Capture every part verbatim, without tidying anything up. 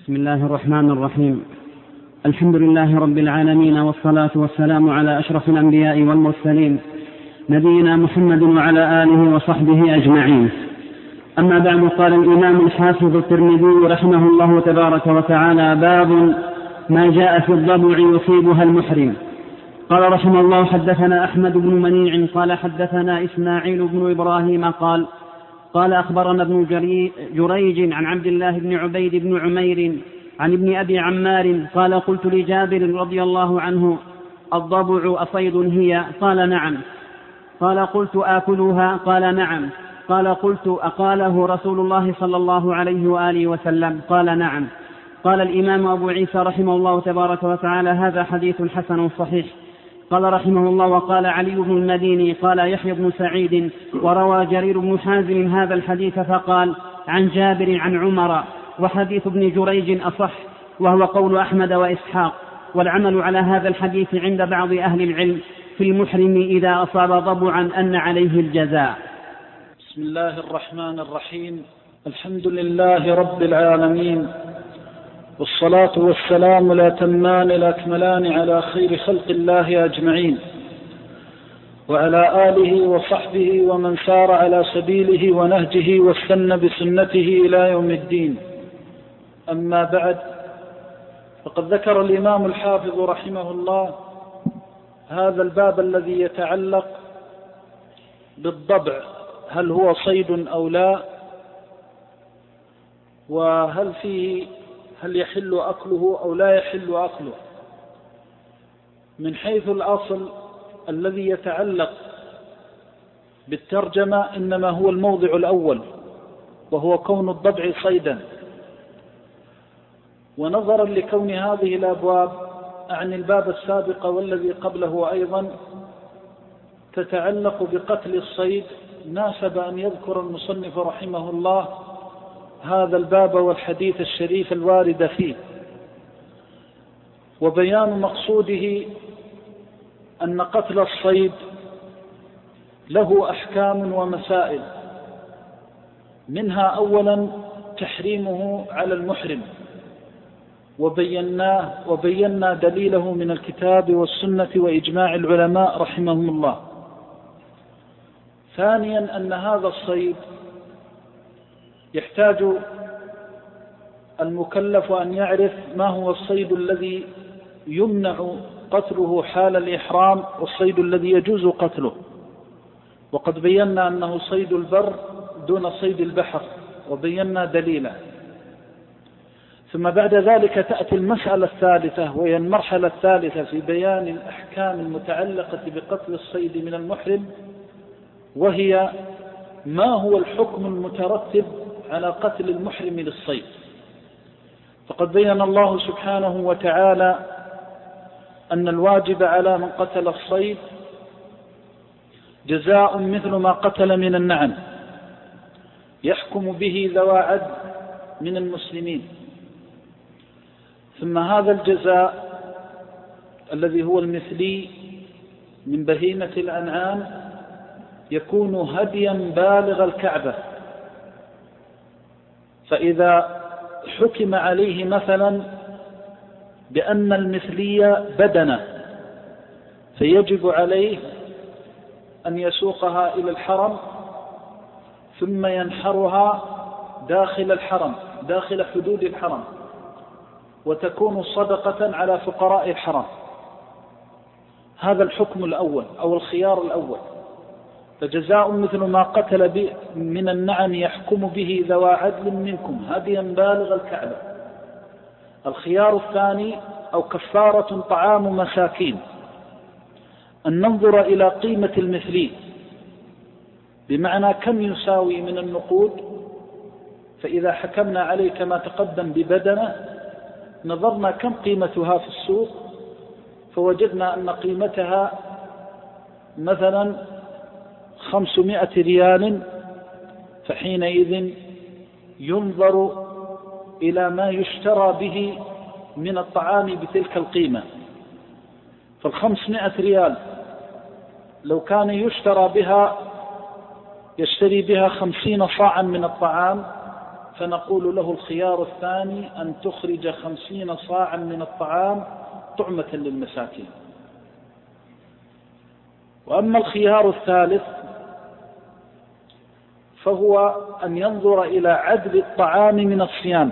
بسم الله الرحمن الرحيم. الحمد لله رب العالمين، والصلاة والسلام على أشرف الأنبياء والمرسلين، نبينا محمد وعلى آله وصحبه أجمعين. أما بعد، قال الإمام الحافظ الترمذي رحمه الله تبارك وتعالى: باب ما جاء في الضبع يصيبها المحرم. قال رحمه الله: حدثنا أحمد بن منيع قال حدثنا إسماعيل بن إبراهيم قال قال أخبرنا ابن جريج عن عبد الله بن عبيد بن عمير عن ابن أبي عمار قال: قلت لجابر رضي الله عنه: الضبع أصيد هي؟ قال: نعم. قال: قلت: آكلها؟ قال: نعم. قال: قلت: أقاله رسول الله صلى الله عليه وآله وسلم؟ قال: نعم. قال الإمام أبو عيسى رحمه الله تبارك وتعالى: هذا حديث حسن صحيح. قال رحمه الله: وقال علي بن المديني قال يحيى بن سعيد وروى جرير بن حازم هذا الحديث فقال: عن جابر عن عمر، وحديث ابن جريج أصح، وهو قول أحمد وإسحاق. والعمل على هذا الحديث عند بعض أهل العلم في المحرم إذا أصاب ضبعا أن عليه الجزاء. بسم الله الرحمن الرحيم. الحمد لله رب العالمين، والصلاة والسلام الأتمان الأكملان على خير خلق الله أجمعين، وعلى آله وصحبه ومن سار على سبيله ونهجه واستنى بسنته إلى يوم الدين. أما بعد، فقد ذكر الإمام الحافظ رحمه الله هذا الباب الذي يتعلق بالضبع، هل هو صيد أو لا، وهل فيه هل يحل أكله أو لا يحل أكله. من حيث الأصل الذي يتعلق بالترجمة إنما هو الموضع الأول، وهو كون الضبع صيدا. ونظرا لكون هذه الأبواب عن الباب السابق والذي قبله أيضا تتعلق بقتل الصيد، ناسب أن يذكر المصنف رحمه الله هذا الباب والحديث الشريف الوارد فيه، وبيان مقصوده أن قتل الصيد له أحكام ومسائل، منها أولا تحريمه على المحرم، وبيناه وبينا دليله من الكتاب والسنة وإجماع العلماء رحمهم الله. ثانيا أن هذا الصيد يحتاج المكلف أن يعرف ما هو الصيد الذي يمنع قتله حال الإحرام والصيد الذي يجوز قتله، وقد بينا أنه صيد البر دون صيد البحر، وبينا دليله. ثم بعد ذلك تأتي المسألة الثالثة، وهي المرحلة الثالثة في بيان الأحكام المتعلقة بقتل الصيد من المحرم، وهي ما هو الحكم المترتب على قتل المحرم للصيد. فقد بين الله سبحانه وتعالى أن الواجب على من قتل الصيد جزاء مثل ما قتل من النعم، يحكم به ذوى عدل من المسلمين. ثم هذا الجزاء الذي هو المثلي من بهيمة الأنعام يكون هديا بالغ الكعبة. فإذا حكم عليه مثلا بأن المثلية بدنة، فيجب عليه أن يسوقها إلى الحرم ثم ينحرها داخل الحرم، داخل حدود الحرم، وتكون صدقة على فقراء الحرم. هذا الحكم الأول أو الخيار الأول، فجزاء مثل ما قتل من النعم يحكم به ذوى عدل منكم هديا بالغ الكعبة. الخيار الثاني أو كفارة طعام مساكين، أن ننظر إلى قيمة المثلي، بمعنى كم يساوي من النقود. فإذا حكمنا عليه كما تقدم ببدنة، نظرنا كم قيمتها في السوق، فوجدنا أن قيمتها مثلا خمسمائة ريال، فحينئذ ينظر إلى ما يشترى به من الطعام بتلك القيمة. فالخمسمائة ريال لو كان يشترى بها يشتري بها خمسين صاعا من الطعام، فنقول له الخيار الثاني أن تخرج خمسين صاعا من الطعام طعمة للمساكين. وأما الخيار الثالث فهو أن ينظر إلى عدل الطعام من الصيام،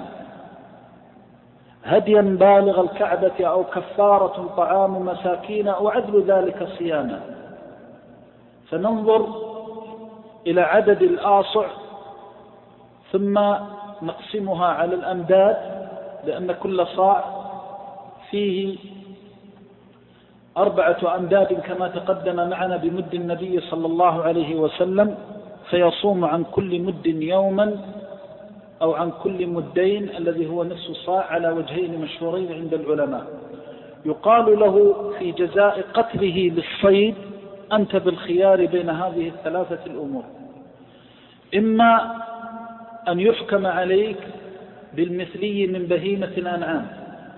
هديا بالغ الكعبة أو كفارة طعام مساكين أو عدل ذلك صياما، فننظر إلى عدد الآصع ثم نقسمها على الأمداد، لأن كل صاع فيه أربعة أمداد كما تقدم معنا بمد النبي صلى الله عليه وسلم، فيصوم عن كل مد يوما أو عن كل مدين الذي هو نصف صاع على وجهين مشهورين عند العلماء. يقال له في جزاء قتله للصيد أنت بالخيار بين هذه الثلاثة الأمور، إما أن يحكم عليك بالمثلي من بهيمة الأنعام،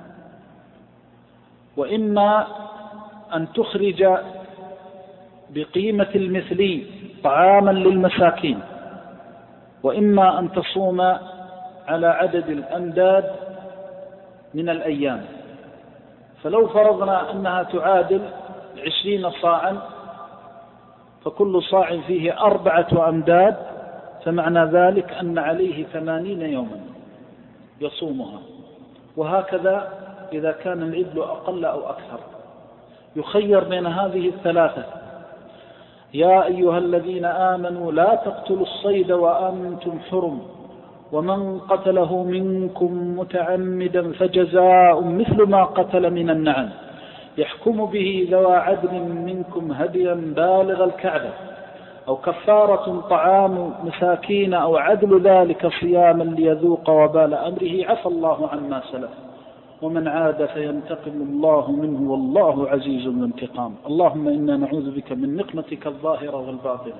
وإما أن تخرج بقيمة المثلي طعاما للمساكين، وإما أن تصوم على عدد الأمداد من الأيام. فلو فرضنا أنها تعادل عشرين صاعا فكل صاع فيه أربعة أمداد، فمعنى ذلك أن عليه ثمانين يوما يصومها. وهكذا إذا كان العدل أقل أو أكثر يخير بين هذه الثلاثة. يا أيها الذين آمنوا لا تقتلوا الصيد وأنتم حرم ومن قتله منكم متعمدا فجزاء مثل ما قتل من النعم يحكم به ذوى عدل منكم هديا بالغ الكعبة أو كفارة طعام مساكين أو عدل ذلك صياما ليذوق وبال أمره عفى الله عما سلف ومن عاد فينتقم الله منه والله عزيز ذو انتقام. اللهم إنا نعوذ بك من نقمتك الظاهرة والباطنة.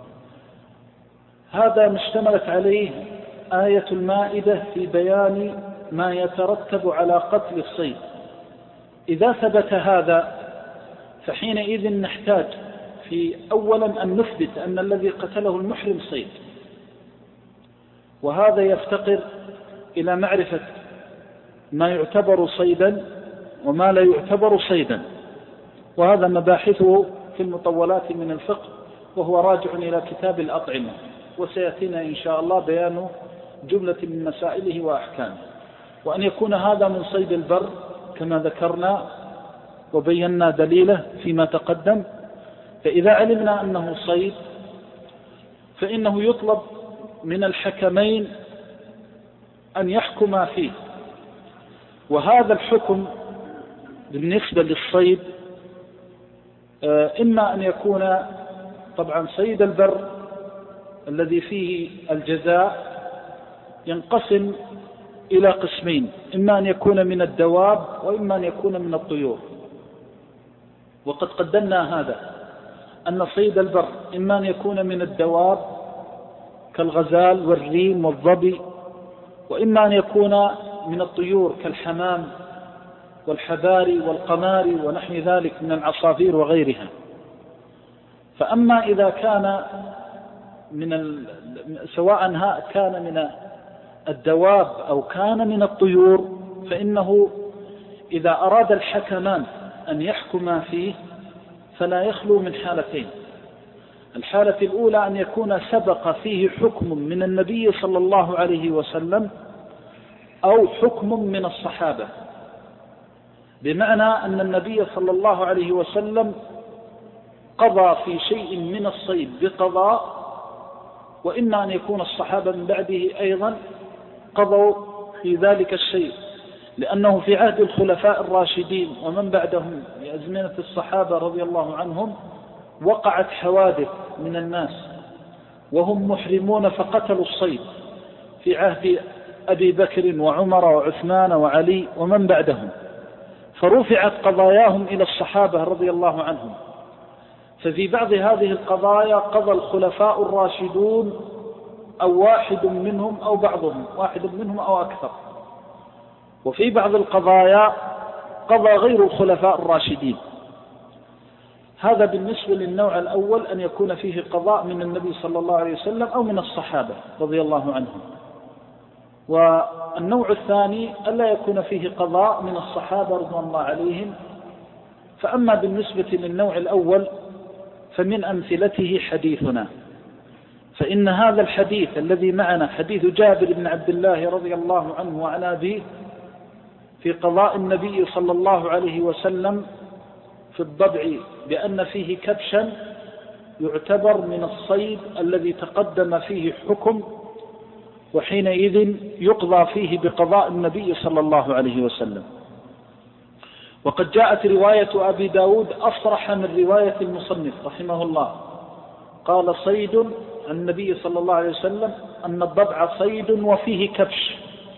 هذا ما اشتملت عليه آية المائدة في بيان ما يترتب على قتل الصيد. إذا ثبت هذا فحينئذ نحتاج في أولا أن نثبت أن الذي قتله المحرم صيد، وهذا يفتقر إلى معرفة ما يعتبر صيدا وما لا يعتبر صيدا، وهذا مباحثه في المطولات من الفقه وهو راجع إلى كتاب الأطعمة، وسيأتينا إن شاء الله بيان جملة من مسائله وأحكامه. وأن يكون هذا من صيد البر كما ذكرنا وبينا دليله فيما تقدم. فإذا علمنا أنه صيد فإنه يطلب من الحكمين أن يحكما فيه، وهذا الحكم بالنسبة للصيد إما أن يكون طبعا صيد البر الذي فيه الجزاء ينقسم إلى قسمين، إما أن يكون من الدواب وإما أن يكون من الطيور. وقد قدمنا هذا أن صيد البر إما أن يكون من الدواب كالغزال والريم والظبي، وإما أن يكون من الطيور كالحمام والحباري والقماري ونحو ذلك من العصافير وغيرها. فأما إذا كان من ال... سواء كان من الدواب أو كان من الطيور فإنه إذا أراد الحكمان أن يحكما فيه فلا يخلو من حالتين. الحالة الأولى أن يكون سبق فيه حكم من النبي صلى الله عليه وسلم أو حكم من الصحابة، بمعنى أن النبي صلى الله عليه وسلم قضى في شيء من الصيد بقضاء، وإما أن يكون الصحابة من بعده أيضا قضوا في ذلك الشيء، لأنه في عهد الخلفاء الراشدين ومن بعدهم بأزمنة الصحابة رضي الله عنهم وقعت حوادث من الناس وهم محرمون فقتلوا الصيد في عهد أبي بكر وعمر وعثمان وعلي ومن بعدهم، فرفعت قضاياهم إلى الصحابة رضي الله عنهم. ففي بعض هذه القضايا قضى الخلفاء الراشدون أو واحد منهم أو بعضهم، واحد منهم أو أكثر، وفي بعض القضايا قضى غير الخلفاء الراشدين. هذا بالنسبة للنوع الأول أن يكون فيه قضاء من النبي صلى الله عليه وسلم أو من الصحابة رضي الله عنهم. والنوع الثاني ألا يكون فيه قضاء من الصحابة رضوان الله عليهم. فأما بالنسبة للنوع الأول فمن أمثلته حديثنا، فإن هذا الحديث الذي معنا حديث جابر بن عبد الله رضي الله عنه وعن أبيه في قضاء النبي صلى الله عليه وسلم في الضبع بأن فيه كبشا يعتبر من الصيد الذي تقدم فيه حكم، وحينئذ يقضى فيه بقضاء النبي صلى الله عليه وسلم. وقد جاءت رواية أبي داود أصرح من رواية المصنف رحمه الله، قال صيد النبي صلى الله عليه وسلم أن الضبع صيد وفيه كبش،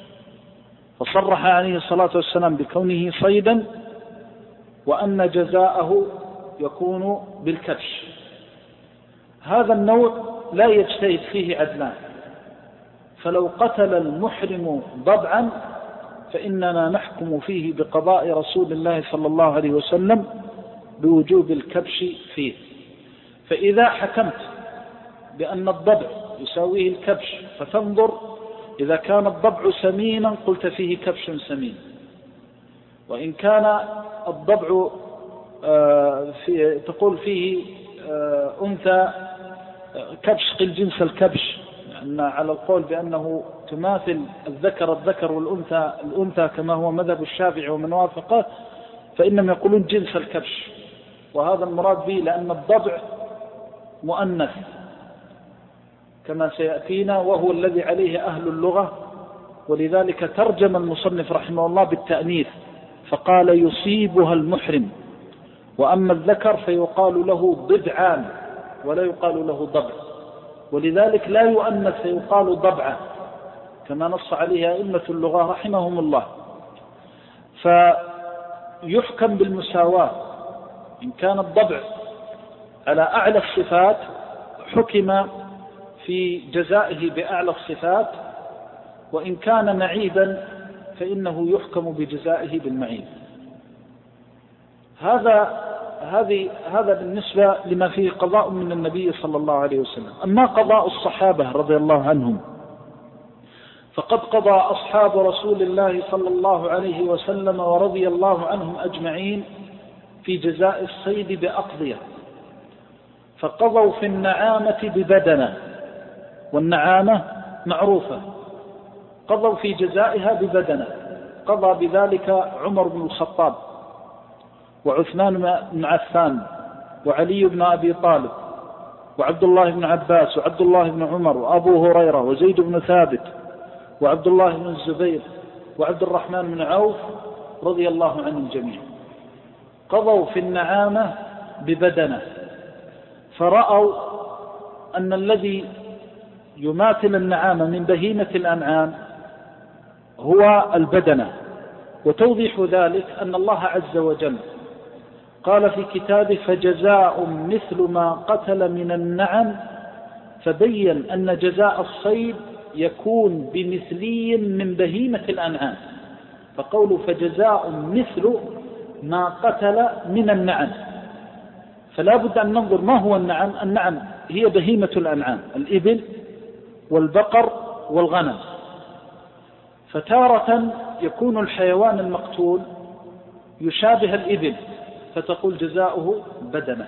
فصرح عليه الصلاة والسلام بكونه صيدا وأن جزاءه يكون بالكبش. هذا النوع لا يجتهد فيه عدلان، فلو قتل المحرم ضبعا فإننا نحكم فيه بقضاء رسول الله صلى الله عليه وسلم بوجوب الكبش فيه. فإذا حكمت بأن الضبع يساويه الكبش فتنظر، إذا كان الضبع سمينا قلت فيه كبش سمين، وإن كان الضبع في تقول فيه أنثى كبش قل جنس الكبش، لأن على القول بأنه تماثل الذكر الذكر والأنثى الأنثى كما هو مذهب الشافعي ومن وافقه، فإنهم يقولون جنس الكبش، وهذا المراد به لأن الضبع مؤنث كما سيأتينا، وهو الذي عليه أهل اللغة، ولذلك ترجم المصنف رحمه الله بالتأنيث فقال يصيبها المحرم، وأما الذكر فيقال له ضبعان ولا يقال له ضبع، ولذلك لا يؤنث فيقال ضبعة كما نص عليها أئمة اللغة رحمهم الله. فيحكم بالمساواة، إن كان الضبع على أعلى الصفات حكم في جزائه بأعلى الصفات، وإن كان معيبا فإنه يحكم بجزائه بالمعيب. هذا هذه هذا بالنسبة لما فيه قضاء من النبي صلى الله عليه وسلم. أما قضاء الصحابة رضي الله عنهم فقد قضى أصحاب رسول الله صلى الله عليه وسلم ورضي الله عنهم أجمعين في جزاء الصيد بأقضية، فقضوا في النعامة ببدنة، والنعامة معروفة، قضوا في جزائها ببدنة، قضى بذلك عمر بن الخطاب وعثمان بن عفان وعلي بن أبي طالب وعبد الله بن عباس وعبد الله بن عمر وأبو هريرة وزيد بن ثابت وعبد الله بن الزبير وعبد الرحمن بن عوف رضي الله عنهم جميعا. قضوا في النعامة ببدنة، فرأوا أن الذي يماثل النعامة من بهيمة الأنعام هو البدنة. وتوضيح ذلك أن الله عز وجل قال في كتابه فجزاء مثل ما قتل من النعم، فبين أن جزاء الصيد يكون بمثلي من بهيمة الأنعام، فقوله فجزاء مثل ما قتل من النعم، فلا بد أن ننظر ما هو النعم. النعم هي بهيمة الأنعام، الإبل والبقر والغنم، فتارة يكون الحيوان المقتول يشابه الإبل فتقول جزاؤه بدنة،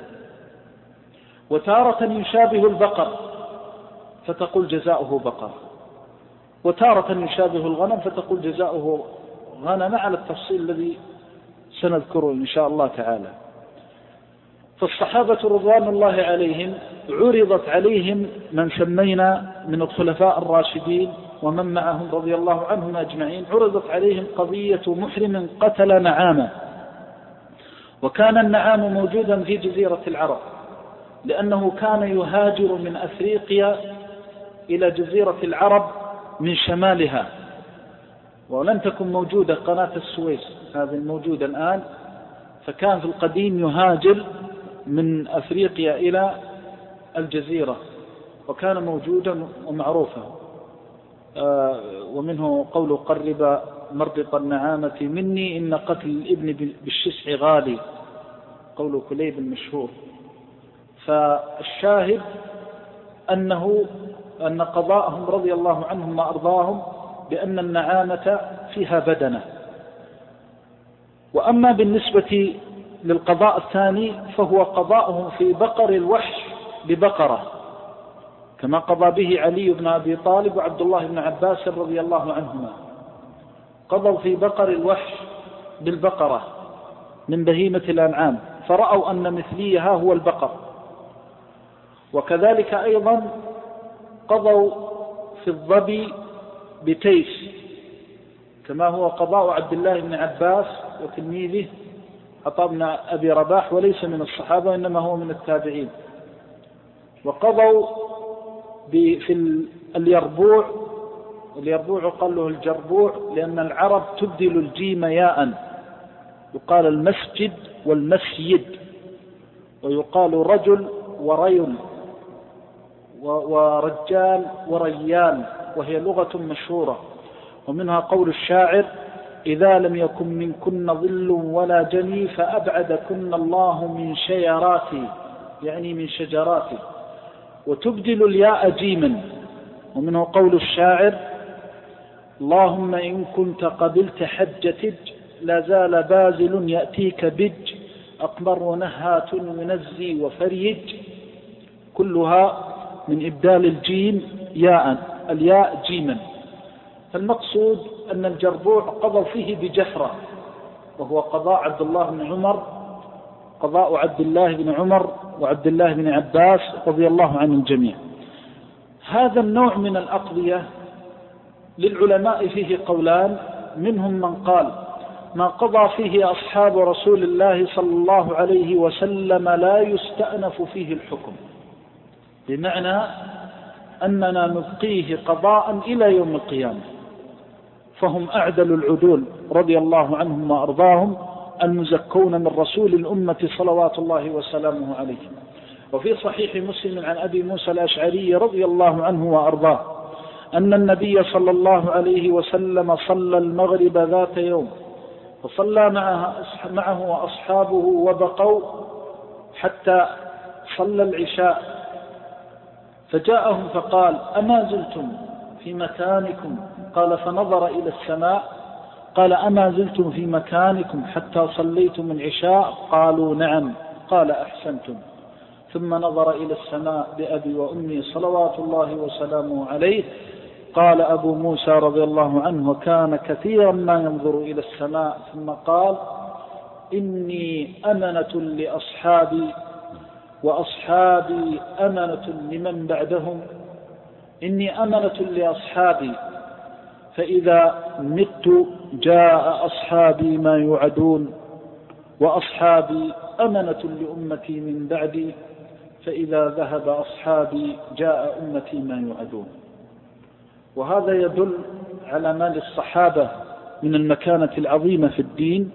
وتارة يشابه البقر فتقول جزاؤه بقر، وتارة يشابه الغنم فتقول جزاؤه غنم، على التفصيل الذي سنذكره إن شاء الله تعالى. فالصحابة رضوان الله عليهم عرضت عليهم من سمينا من الخلفاء الراشدين ومن معهم رضي الله عنهم أجمعين، عرضت عليهم قضية محرم قتل نعامة، وكان النعام موجودا في جزيرة العرب، لأنه كان يهاجر من أفريقيا إلى جزيرة العرب من شمالها، ولم تكن موجودة قناة السويس هذه الموجودة الآن، فكان في القديم يهاجر من أفريقيا إلى الجزيرة، وكان موجودا ومعروفا. آه ومنه قول قرب مربط النعامة مني إن قتل الابن بالشسع غالي، قول كليب المشهور. فالشاهد أنه أن قضاءهم رضي الله عنهم وأرضاهم بأن النعامة فيها بدنة. وأما بالنسبة للقضاء الثاني فهو قضاؤهم في بقر الوحش ببقرة، كما قضى به علي بن أبي طالب وعبد الله بن عباس رضي الله عنهما، قضوا في بقر الوحش بالبقرة من بهيمة الأنعام، فرأوا أن مثليها هو البقر. وكذلك أيضا قضوا في الظبي بتيس، كما هو قضاء عبد الله بن عباس وتلميذه عطاء بن أبي رباح، وليس من الصحابة إنما هو من التابعين. وقضوا في اليربوع، اليربوع يقال له الجربوع لأن العرب تبدل الجيم ياء، يقال المسجد والمسيد، ويقال رجل وريل ورجال وريان، وهي لغة مشهورة. ومنها قول الشاعر: إذا لم يكن منكن ظل ولا جني فأبعدكن الله من شيراتي، يعني من شجراتي. وتبدل الياء جيما. ومنه قول الشاعر: اللهم إن كنت قبلت حجتج لا زال بازل يأتيك بج، أقمر نهات ينزي وفريج. كلها من إبدال الجيم ياء، الياء جيما. فالمقصود أن الجربوع قضوا فيه بجفرة، وهو قضاء عبد الله بن عمر، قضاء عبد الله بن عمر وعبد الله بن عباس رضي الله عن الجميع. هذا النوع من الأقضية للعلماء فيه قولان، منهم من قال ما قضى فيه أصحاب رسول الله صلى الله عليه وسلم لا يستأنف فيه الحكم، بمعنى أننا نبقيه قضاء إلى يوم القيامة، فهم أعدل العدول رضي الله عنهم وأرضاهم المزكون من رسول الأمة صلوات الله وسلامه عليه. وفي صحيح مسلم عن أبي موسى الأشعري رضي الله عنه وأرضاه أن النبي صلى الله عليه وسلم صلى المغرب ذات يوم، فصلى معه وأصحابه وبقوا حتى صلى العشاء، فجاءهم فقال: أما زلتم في مكانكم؟ قال: فنظر إلى السماء قال: أما زلتم في مكانكم حتى صليتم العشاء؟ قالوا: نعم. قال: أحسنتم. ثم نظر إلى السماء بأبي وأمي صلوات الله وسلامه عليه. قال أبو موسى رضي الله عنه: وكان كثيرا ما ينظر إلى السماء. ثم قال: إني أمنة لأصحابي وأصحابي أمنة لمن بعدهم. إني أمنة لأصحابي، فإذا مت جاء أصحابي ما يوعدون، وأصحابي أمنة لأمتي من بعدي، فإذا ذهب أصحابي جاء أمتي ما يوعدون. وهذا يدل على ما للصحابة من المكانة العظيمة في الدين،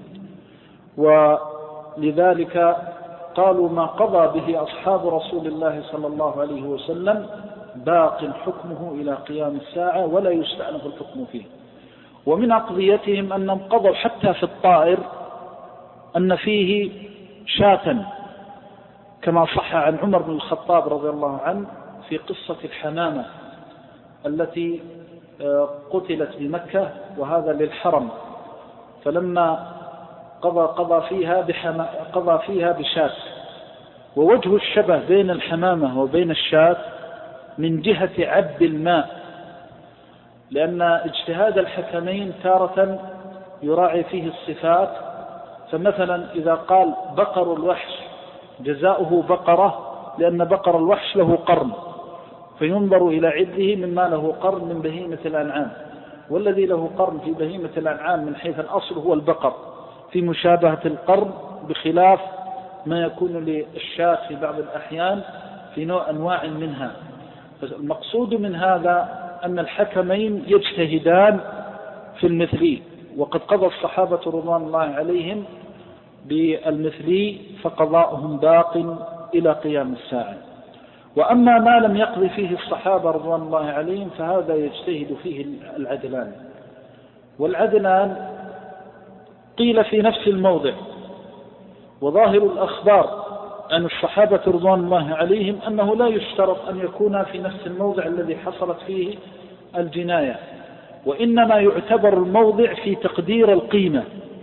ولذلك قالوا ما قضى به أصحاب رسول الله صلى الله عليه وسلم باق حكمه إلى قيام الساعة ولا يستأنف الحكم فيه. ومن أقضيتهم أنهم قضوا حتى في الطائر أن فيه شاة، كما صح عن عمر بن الخطاب رضي الله عنه في قصة الحمامة التي قتلت بمكة، وهذا للحرم، فلما قضى قضى فيها قضى فيها بشاة. ووجه الشبه بين الحمامة وبين الشاة من جهة عب الماء، لأن اجتهاد الحكمين تارة يراعي فيه الصفات. فمثلا إذا قال بقر الوحش جزاؤه بقرة، لأن بقر الوحش له قرن، فينظر إلى عده مما له قرن من بهيمة الأنعام، والذي له قرن في بهيمة الأنعام من حيث الأصل هو البقر، في مشابهة القرن، بخلاف ما يكون للشاة في بعض الأحيان في نوع أنواع منها. المقصود من هذا أن الحكمين يجتهدان في المثلي، وقد قضى الصحابة رضوان الله عليهم بالمثلي، فقضاؤهم باق إلى قيام الساعة. وأما ما لم يقضي فيه الصحابة رضوان الله عليهم فهذا يجتهد فيه العدلان. والعدلان قيل في نفس الموضع، وظاهر الأخبار عن الصحابة رضوان الله عليهم أنه لا يشترط أن يكون في نفس الموضع الذي حصلت فيه الجناية، وإنما يعتبر الموضع في تقدير القيمة.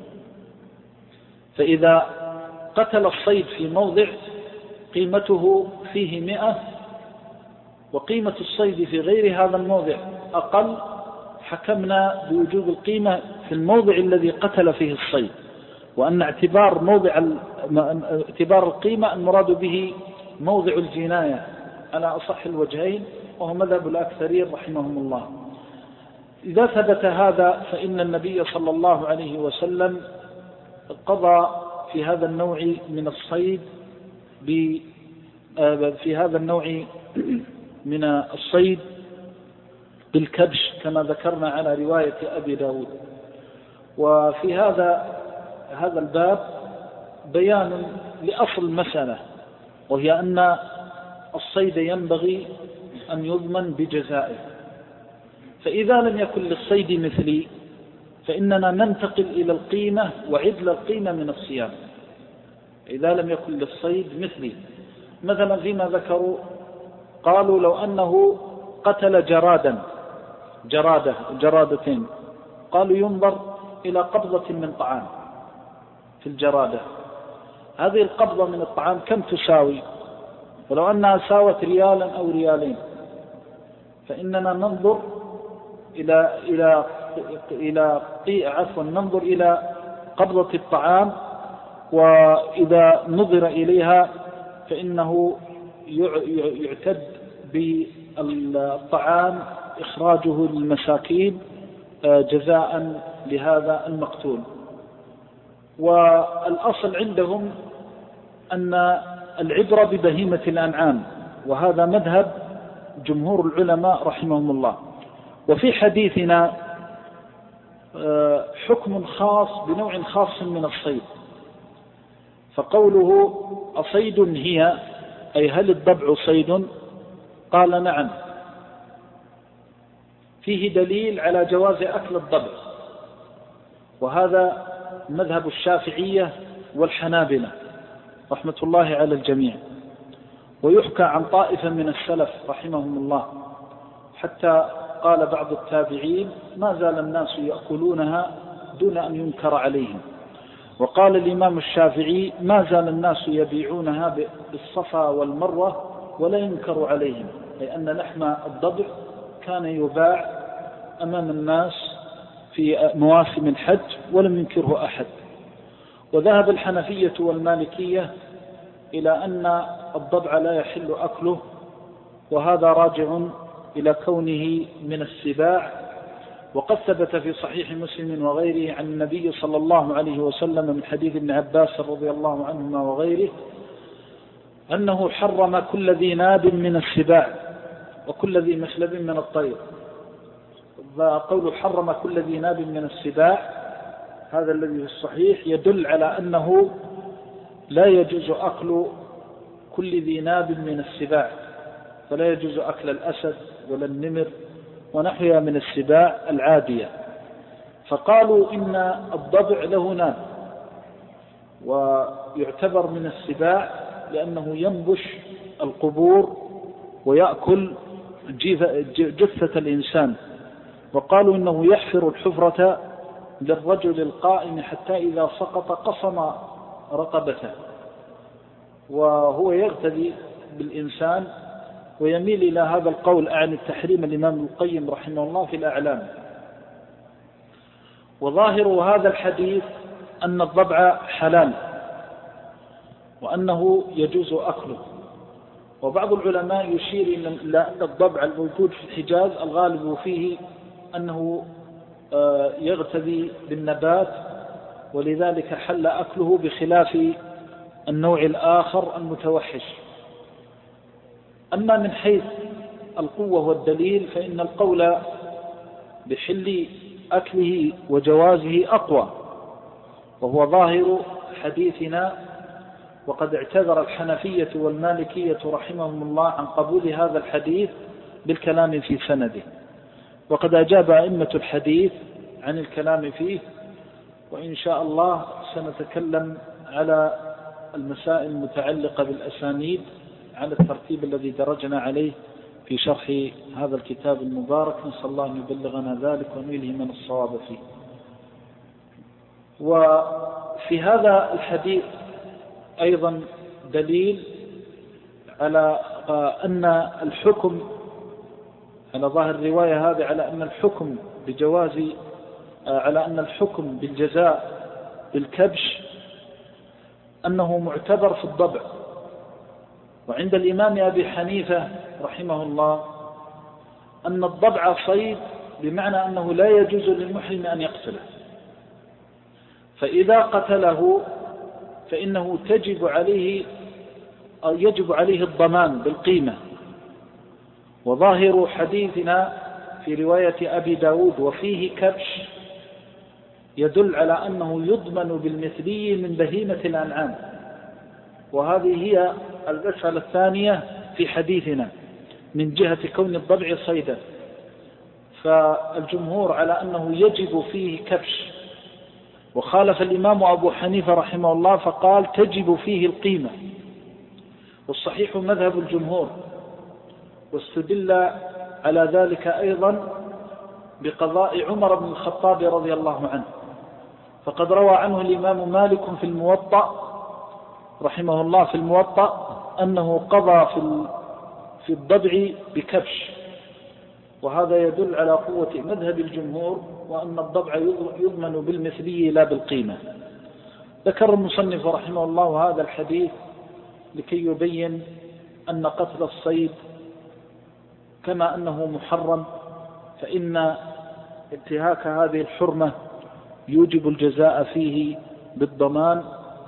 فإذا قتل الصيد في موضع قيمته فيه مئة وقيمة الصيد في غير هذا الموضع أقل، حكمنا بوجوب القيمة في الموضع الذي قتل فيه الصيد، وأن اعتبار موضع اعتبار القيمة المراد به موضع الجناية على أصح الوجهين، وهو مذهب الأكثرين رحمهم الله. إذا ثبت هذا فإن النبي صلى الله عليه وسلم قضى في هذا النوع من الصيد في هذا النوع من الصيد بالكبش كما ذكرنا على رواية أبي داود. وفي هذا هذا الباب بيان لأصل المسألة، وهي أن الصيد ينبغي أن يضمن بجزائه. فإذا لم يكن للصيد مثلي فإننا ننتقل إلى القيمة وعدل القيمة من الصيام. إذا لم يكن للصيد مثلي، مثلا فيما ذكروا قالوا لو أنه قتل جرادا جرادة جرادتين، قالوا ينظر إلى قبضة من طعام في الجرادة، هذه القبضة من الطعام كم تساوي؟ ولو أنها ساوت ريالا أو ريالين فإننا ننظر إلى إلى إلى عفوا ننظر إلى قبضة الطعام، وإذا نظر إليها فإنه يعتد بالطعام إخراجه للمساكين جزاء لهذا المقتول. والأصل عندهم أن العبرة ببهيمة الأنعام، وهذا مذهب جمهور العلماء رحمهم الله. وفي حديثنا حكم خاص بنوع خاص من الصيد، فقوله أصيد هي أي هل الضبع صيد؟ قال نعم، فيه دليل على جواز أكل الضبع، وهذا مذهب الشافعية والحنابلة رحمة الله على الجميع. ويحكى عن طائفة من السلف رحمهم الله حتى قال بعض التابعين ما زال الناس يأكلونها دون أن ينكر عليهم. وقال الإمام الشافعي ما زال الناس يبيعونها بالصفا والمروة ولا ينكر عليهم، لأن لحم الضبع كان يباع أمام الناس في مواسم الحج ولم ينكره أحد. وذهب الحنفية والمالكية إلى أن الضبع لا يحل أكله، وهذا راجع إلى كونه من السباع. وقد ثبت في صحيح مسلم وغيره عن النبي صلى الله عليه وسلم من حديث ابن عباس رضي الله عنهما وغيره أنه حرم كل ذي ناب من السباع وكل ذي مخلب من الطير. وقول حرم كل ذي ناب من السباع هذا الذي في الصحيح يدل على أنه لا يجوز أكل كل ذي ناب من السباع، فلا يجوز أكل الأسد ولا النمر ونحوها من السباع العادية. فقالوا إن الضبع له ناب ويعتبر من السباع لأنه ينبش القبور ويأكل جثة الإنسان. وقالوا إنه يحفر الحفرة للرجل القائم حتى إذا سقط قصم رقبته، وهو يغتدي بالإنسان. ويميل إلى هذا القول عن التحريم الإمام القيم رحمه الله في الأعلام. وظاهر هذا الحديث أن الضبع حلال وأنه يجوز أكله. وبعض العلماء يشير إلى الضبع الموجود في الحجاز الغالب فيه أنه يغتدي بالنبات، ولذلك حل أكله بخلاف النوع الآخر المتوحش. أما من حيث القوة والدليل فإن القول بحل أكله وجوازه أقوى، وهو ظاهر حديثنا. وقد اعتذر الحنفية والمالكية رحمهم الله عن قبول هذا الحديث بالكلام في سنده، وقد أجاب أئمة الحديث عن الكلام فيه. وإن شاء الله سنتكلم على المسائل المتعلقة بالأسانيد على الترتيب الذي درجنا عليه في شرح هذا الكتاب المبارك، نسأل الله أن يبلغنا ذلك وأن يلهمنا الصواب فيه. وفي هذا الحديث أيضا دليل على أن الحكم على ظاهر الرواية هذه على أن الحكم بجواز على أن الحكم بالجزاء بالكبش أنه معتبر في الضبع. وعند الإمام أبي حنيفة رحمه الله أن الضبع صيد، بمعنى أنه لا يجوز للمحرم أن يقتله، فإذا قتله فإنه تجب عليه يجب عليه الضمان بالقيمة. وظاهر حديثنا في رواية أبي داود وفيه كبش يدل على أنه يضمن بالمثلي من بهيمة الأنعام، وهذه هي المسألة الثانية في حديثنا من جهة كون الضبع صيدا. فالجمهور على أنه يجب فيه كبش، وخالف الإمام أبو حنيفة رحمه الله فقال تجب فيه القيمة، والصحيح مذهب الجمهور. واستدل على ذلك أيضا بقضاء عمر بن الخطاب رضي الله عنه، فقد روى عنه الإمام مالك في الموطأ رحمه الله في الموطأ أنه قضى في في الضبع بكبش، وهذا يدل على قوة مذهب الجمهور وأن الضبع يضمن بالمثلي لا بالقيمة. ذكر المصنف رحمه الله هذا الحديث لكي يبين أن قتل الصيد كما أنه محرم، فإن انتهاك هذه الحرمة يوجب الجزاء فيه بالضمان،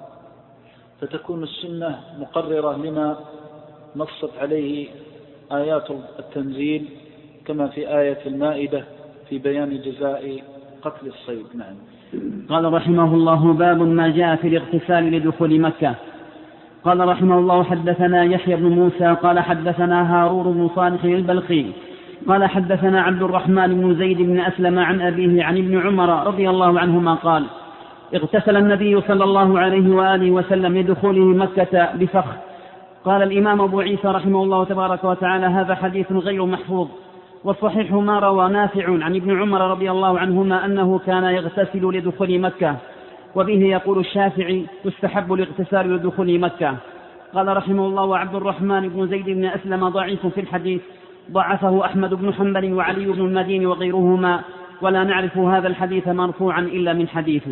فتكون السنة مقررة لما نصت عليه آيات التنزيل كما في آية المائدة في بيان جزاء قتل الصيد. نعم. قال رحمه الله: باب ما جاء في الاغتسال لدخول مكة. قال رحمه الله: حدثنا يحيى بن موسى قال حدثنا هارون بن صالح البلخي قال حدثنا عبد الرحمن بن زيد بن أسلم عن أبيه عن ابن عمر رضي الله عنهما قال: اغتسل النبي صلى الله عليه وآله وسلم لدخوله مكة بفخ. قال الإمام أبو عيسى رحمه الله تبارك وتعالى: هذا حديث غير محفوظ، والصحيح ما روى نافع عن ابن عمر رضي الله عنهما أنه كان يغتسل لدخول مكة، وبه يقول الشافعي: يستحب الاغتسال لدخول مكة. قال رحمه الله: وعبد الرحمن بن زيد بن أسلم ضعيف في الحديث، ضعفه أحمد بن حنبل وعلي بن المدين وغيرهما، ولا نعرف هذا الحديث مرفوعا إلا من حديثه.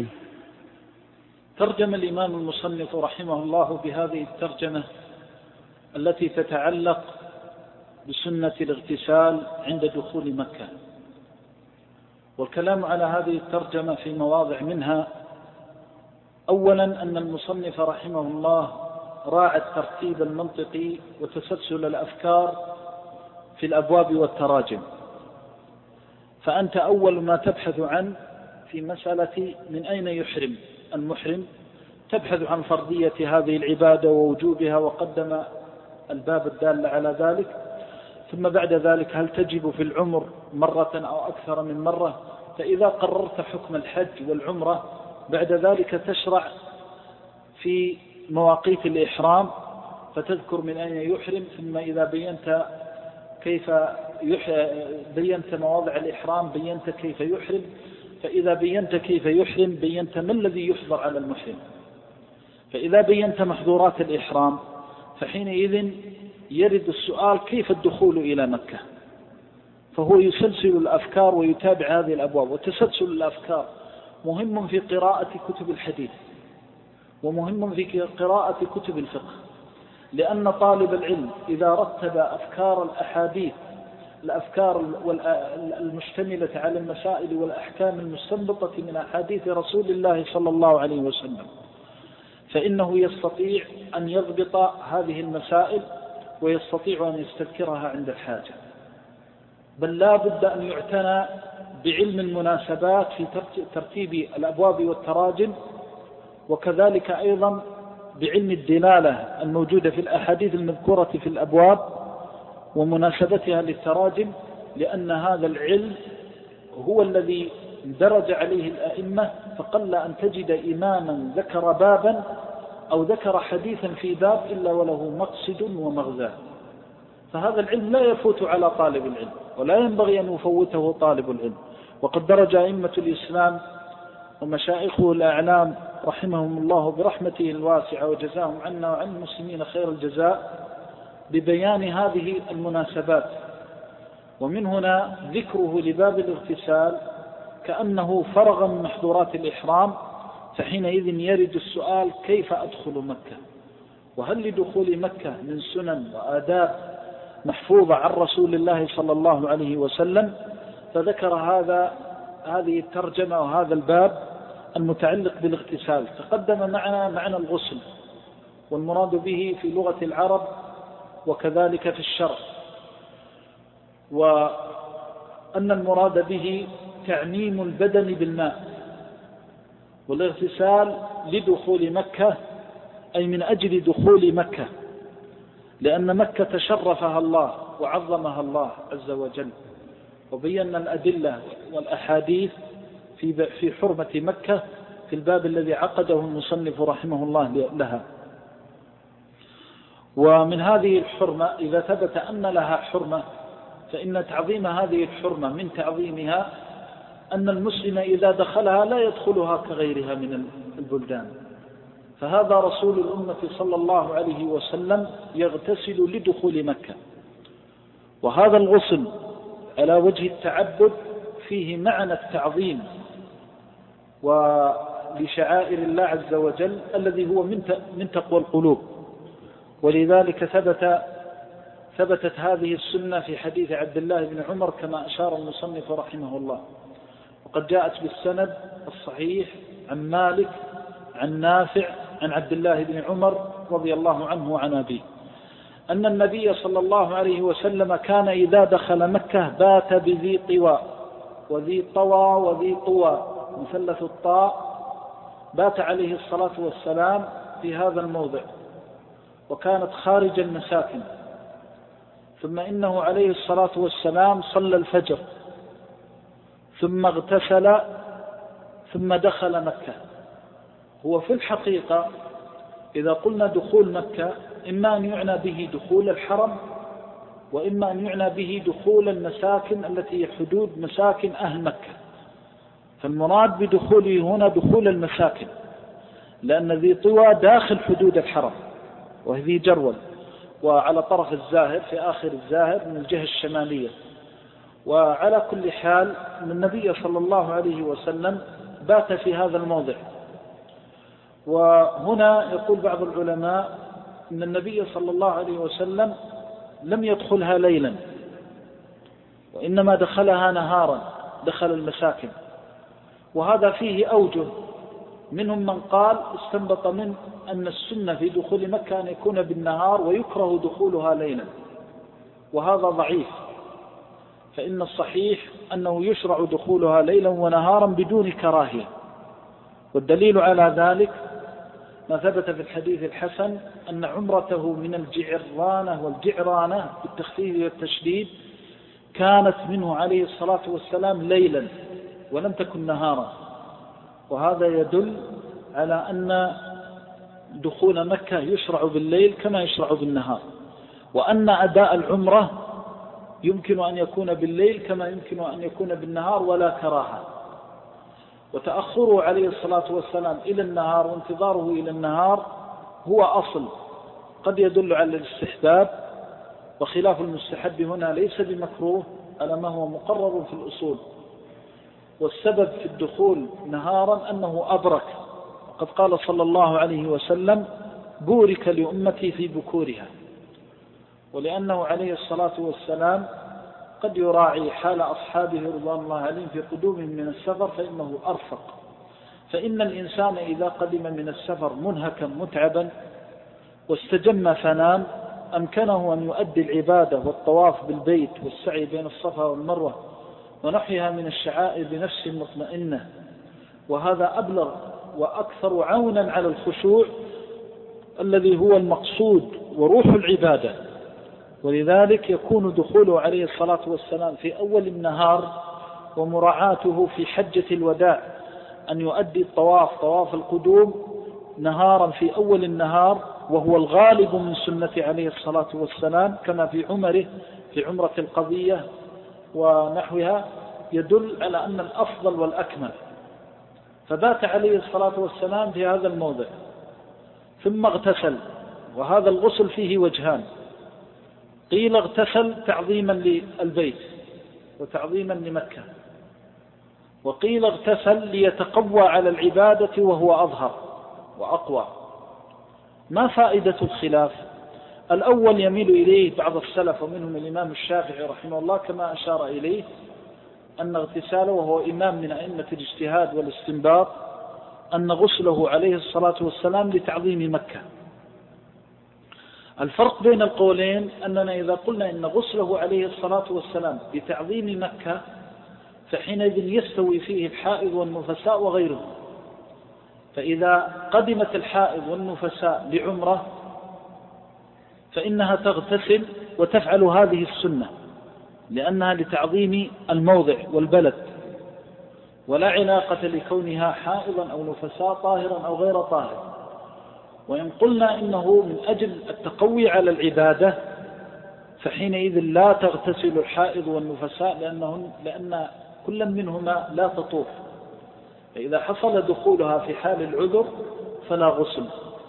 ترجم الإمام المصنف رحمه الله بهذه الترجمة التي تتعلق بسنة الاغتسال عند دخول مكة. والكلام على هذه الترجمة في مواضع منها: أولا أن المصنف رحمه الله راعى الترتيب المنطقي وتسلسل الأفكار في الأبواب والتراجم، فأنت أول ما تبحث عنه في مسألة من أين يحرم المحرم تبحث عن فرضية هذه العبادة ووجوبها، وقدم الباب الدال على ذلك. ثم بعد ذلك هل تجب في العمر مرة أو أكثر من مرة، فإذا قررت حكم الحج والعمرة بعد ذلك تشرع في مواقيت الإحرام فتذكر من أين يحرم، ثم إذا بينت كيف بينت مواضع الإحرام بينت كيف يحرم، فإذا بينت كيف يحرم بينت ما الذي يحضر على المحرم، فإذا بينت محظورات الإحرام فحينئذ يرد السؤال: كيف الدخول إلى مكة؟ فهو يسلسل الأفكار ويتابع هذه الأبواب. وتسلسل الأفكار مهم في قراءة كتب الحديث، ومهم في قراءة كتب الفقه، لأن طالب العلم إذا رتب أفكار الأحاديث الأفكار المشتملة على المسائل والأحكام المستنبطة من أحاديث رسول الله صلى الله عليه وسلم فإنه يستطيع أن يضبط هذه المسائل ويستطيع أن يستذكرها عند الحاجة. بل لا بد أن يعتنى بعلم المناسبات في ترتيب الأبواب والتراجم، وكذلك أيضا بعلم الدلالة الموجودة في الأحاديث المذكورة في الأبواب ومناسبتها للتراجم، لأن هذا العلم هو الذي درج عليه الأئمة، فقل أن تجد إماما ذكر بابا أو ذكر حديثا في باب إلا وله مقصد ومغزى. فهذا العلم لا يفوت على طالب العلم ولا ينبغي أن يفوته طالب العلم. وقد درج أئمة الإسلام ومشايخه الأعلام رحمهم الله برحمته الواسعة وجزاهم عنا وعن المسلمين خير الجزاء ببيان هذه المناسبات. ومن هنا ذكره لباب الاغتسال كأنه فرغ من محظورات الإحرام، فحينئذ يرد السؤال: كيف أدخل مكة؟ وهل لدخول مكة من سنن وآداب محفوظة عن رسول الله صلى الله عليه وسلم؟ فذكر هذا هذه الترجمة وهذا الباب المتعلق بالاغتسال. تقدم معنا معنى الغسل، والمراد به في لغة العرب وكذلك في الشرع، وأن المراد به تعميم البدن بالماء. والاغتسال لدخول مكة أي من أجل دخول مكة، لأن مكة شرفها الله وعظمها الله عز وجل، وبينا الأدلة والأحاديث في في حرمة مكة في الباب الذي عقده المصنف رحمه الله لها. ومن هذه الحرمة إذا ثبت أن لها حرمة، فإن تعظيم هذه الحرمة من تعظيمها أن المسلم إذا دخلها لا يدخلها كغيرها من البلدان. فهذا رسول الأمة صلى الله عليه وسلم يغتسل لدخول مكة، وهذا الغسل على وجه التعبد فيه معنى التعظيم ولشعائر الله عز وجل الذي هو من تقوى القلوب. ولذلك ثبت ثبتت هذه السنة في حديث عبد الله بن عمر كما أشار المصنف رحمه الله، وقد جاءت بالسند الصحيح عن مالك عن نافع عن عبد الله بن عمر رضي الله عنه وعن أبيه أن النبي صلى الله عليه وسلم كان إذا دخل مكة بات بذي طوى وذي طوى وذي طوى مثلث الطاء، بات عليه الصلاة والسلام في هذا الموضع، وكانت خارج المساكن. ثم إنه عليه الصلاة والسلام صلى الفجر ثم اغتسل ثم دخل مكة. هو في الحقيقة إذا قلنا دخول مكة إما أن يعنى به دخول الحرم، وإما أن يعنى به دخول المساكن التي هي حدود مساكن أهل مكة. فالمراد بدخوله هنا دخول المساكن، لأن ذي طوى داخل حدود الحرم وهذه جرول، وعلى طرف الزاهر في آخر الزاهر من الجهة الشمالية. وعلى كل حال النبي صلى الله عليه وسلم بات في هذا الموضع. وهنا يقول بعض العلماء أن النبي صلى الله عليه وسلم لم يدخلها ليلا، وإنما دخلها نهارا، دخل المساكن. وهذا فيه أوجه، منهم من قال استنبط من أن السنة في دخول مكة أن يكون بالنهار ويكره دخولها ليلا، وهذا ضعيف، فإن الصحيح أنه يشرع دخولها ليلا ونهارا بدون كراهية. والدليل على ذلك ما ثبت في الحديث الحسن أن عمرته من الجعرانة والجعرانة بالتخفيف والتشديد كانت منه عليه الصلاة والسلام ليلا ولم تكن نهارا. وهذا يدل على أن دخول مكة يشرع بالليل كما يشرع بالنهار، وأن أداء العمرة يمكن أن يكون بالليل كما يمكن أن يكون بالنهار ولا كراهة. وتأخره عليه الصلاة والسلام إلى النهار وانتظاره إلى النهار هو أصل قد يدل على الاستحباب، وخلاف المستحب هنا ليس بمكروه على ما هو مقرر في الأصول. والسبب في الدخول نهارا أنه أبرك، وقد قال صلى الله عليه وسلم: بورك لأمتي في بكورها. ولأنه عليه الصلاة والسلام قد يراعي حال أصحابه رضوان الله عليهم في قدومهم من السفر فإنه أرفق. فإن الإنسان إذا قدم من السفر منهكا متعبا واستجم فنام أمكنه أن يؤدي العبادة والطواف بالبيت والسعي بين الصفا والمروة ونحيها من الشعائر بنفس مطمئنة، وهذا أبلغ وأكثر عونا على الخشوع الذي هو المقصود وروح العبادة. ولذلك يكون دخوله عليه الصلاة والسلام في أول النهار ومراعاته في حجة الوداع أن يؤدي الطواف طواف القدوم نهارا في أول النهار وهو الغالب من سنة عليه الصلاة والسلام كما في عمره في عمرة القضية ونحوها، يدل على أن الأفضل والأكمل. فبات عليه الصلاة والسلام في هذا الموضع ثم اغتسل، وهذا الغسل فيه وجهان: قيل اغتسل تعظيما للبيت وتعظيما لمكة، وقيل اغتسل ليتقوى على العبادة وهو أظهر وأقوى. ما فائدة الخلاف؟ الأول يميل إليه بعض السلف ومنهم الإمام الشافعي رحمه الله كما أشار إليه، أن اغتساله وهو إمام من أئمة الاجتهاد والاستنباط أن غسله عليه الصلاة والسلام لتعظيم مكة. الفرق بين القولين أننا إذا قلنا إن غسله عليه الصلاة والسلام لتعظيم مكة فحينئذ يستوي فيه الحائض والنفساء وغيرهم. فإذا قدمت الحائض والنفساء لعمرة فإنها تغتسل وتفعل هذه السنة لأنها لتعظيم الموضع والبلد، ولا علاقة لكونها حائضا أو نفساء طاهرا أو غير طاهر. وإن قلنا إنه من أجل التقوي على العبادة فحينئذ لا تغتسل الحائض والنفساء لأنهن لأن كل منهما لا تطوف، فإذا حصل دخولها في حال العذر فلا غسل.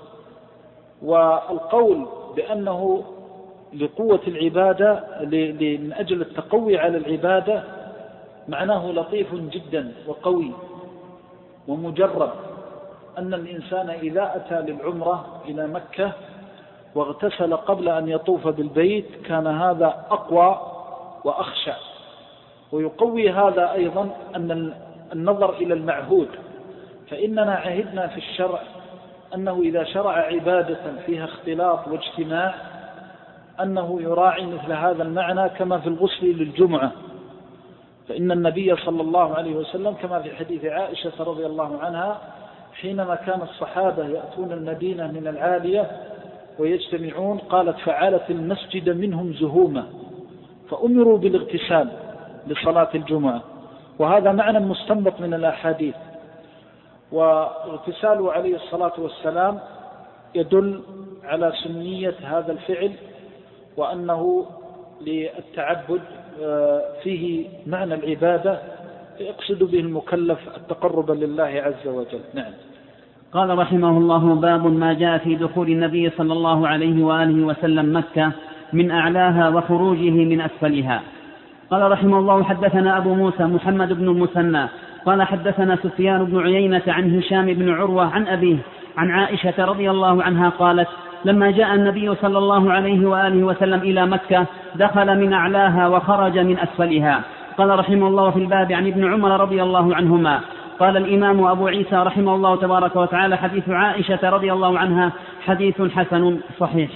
والقول بأنه لقوة العبادة من أجل التقوي على العبادة معناه لطيف جدا وقوي ومجرب، أن الإنسان إذا أتى للعمرة إلى مكة واغتسل قبل أن يطوف بالبيت كان هذا أقوى وأخشع. ويقوي هذا أيضا أن النظر إلى المعهود، فإننا عهدنا في الشرع أنه إذا شرع عبادة فيها اختلاط واجتماع أنه يراعي مثل هذا المعنى، كما في الغسل للجمعة. فإن النبي صلى الله عليه وسلم كما في حديث عائشة رضي الله عنها حينما كان الصحابة يأتون المدينة من العالية ويجتمعون قالت: فعلت المسجد منهم زهومة، فأمروا بالاغتسال لصلاة الجمعة. وهذا معنى مستنبط من الأحاديث. واغتساله عليه الصلاة والسلام يدل على سنية هذا الفعل، وأنه للتعبد فيه معنى العبادة يقصد به المكلف التقرب لله عز وجل. نعم. قال رحمه الله: باب ما جاء في دخول النبي صلى الله عليه وآله وسلم مكة من أعلاها وخروجه من أسفلها. قال رحمه الله: حدثنا أبو موسى محمد بن المثنى قال حدثنا سفيان بن عيينة عن هشام بن عروة عن أبيه عن عائشة رضي الله عنها قالت: لما جاء النبي صلى الله عليه وآله وسلم إلى مكة دخل من أعلاها وخرج من أسفلها. قال رحمه الله في الباب عن ابن عمر رضي الله عنهما. قال الإمام أبو عيسى رحمه الله تبارك وتعالى: حديث عائشة رضي الله عنها حديث حسن صحيح.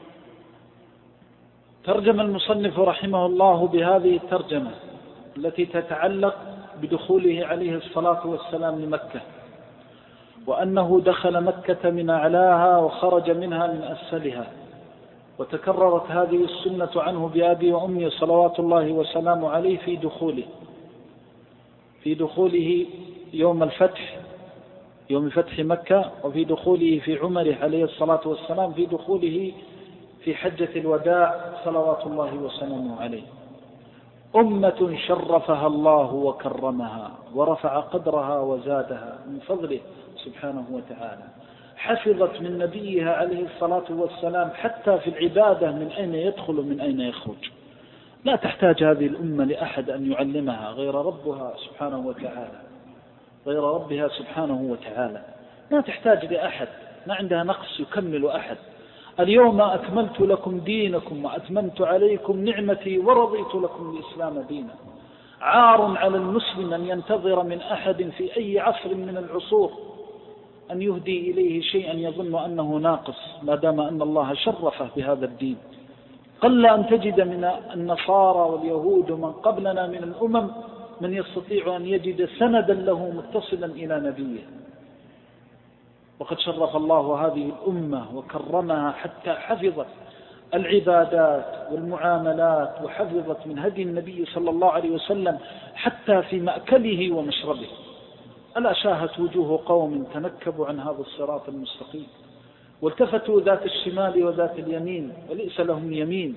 ترجم المصنف رحمه الله بهذه الترجمة التي تتعلق بدخوله عليه الصلاة والسلام لمكة، وأنه دخل مكة من أعلاها وخرج منها من أسفلها. وتكررت هذه السنة عنه بأبي وأمي صلوات الله وسلامه عليه في دخوله في دخوله يوم الفتح يوم فتح مكة، وفي دخوله في عمره عليه الصلاة والسلام، في دخوله في حجة الوداع صلوات الله وسلامه عليه. أمة شرفها الله وكرمها ورفع قدرها وزادها من فضله سبحانه وتعالى، حفظت من نبيها عليه الصلاة والسلام حتى في العبادة من أين يدخل ومن أين يخرج. لا تحتاج هذه الأمة لأحد أن يعلمها غير ربها سبحانه وتعالى غير ربها سبحانه وتعالى ما تحتاج لأحد، ما عندها نقص يكمل أحد. اليوم أكملت لكم دينكم وأتممت عليكم نعمتي ورضيت لكم الإسلام دينا. عار على المسلم أن ينتظر من أحد في أي عصر من العصور أن يهدي إليه شيئا يظن أنه ناقص، ما دام أن الله شرفه بهذا الدين. قل أن تجد من النصارى واليهود ومن قبلنا من الأمم من يستطيع أن يجد سندا له متصلا إلى نبيه. وقد شرف الله هذه الأمة وكرمها حتى حفظت العبادات والمعاملات، وحفظت من هدي النبي صلى الله عليه وسلم حتى في مأكله ومشربه. ألا شاهت وجوه قوم تنكبوا عن هذا الصراط المستقيم، والتفتوا ذات الشمال وذات اليمين وليس لهم يمين،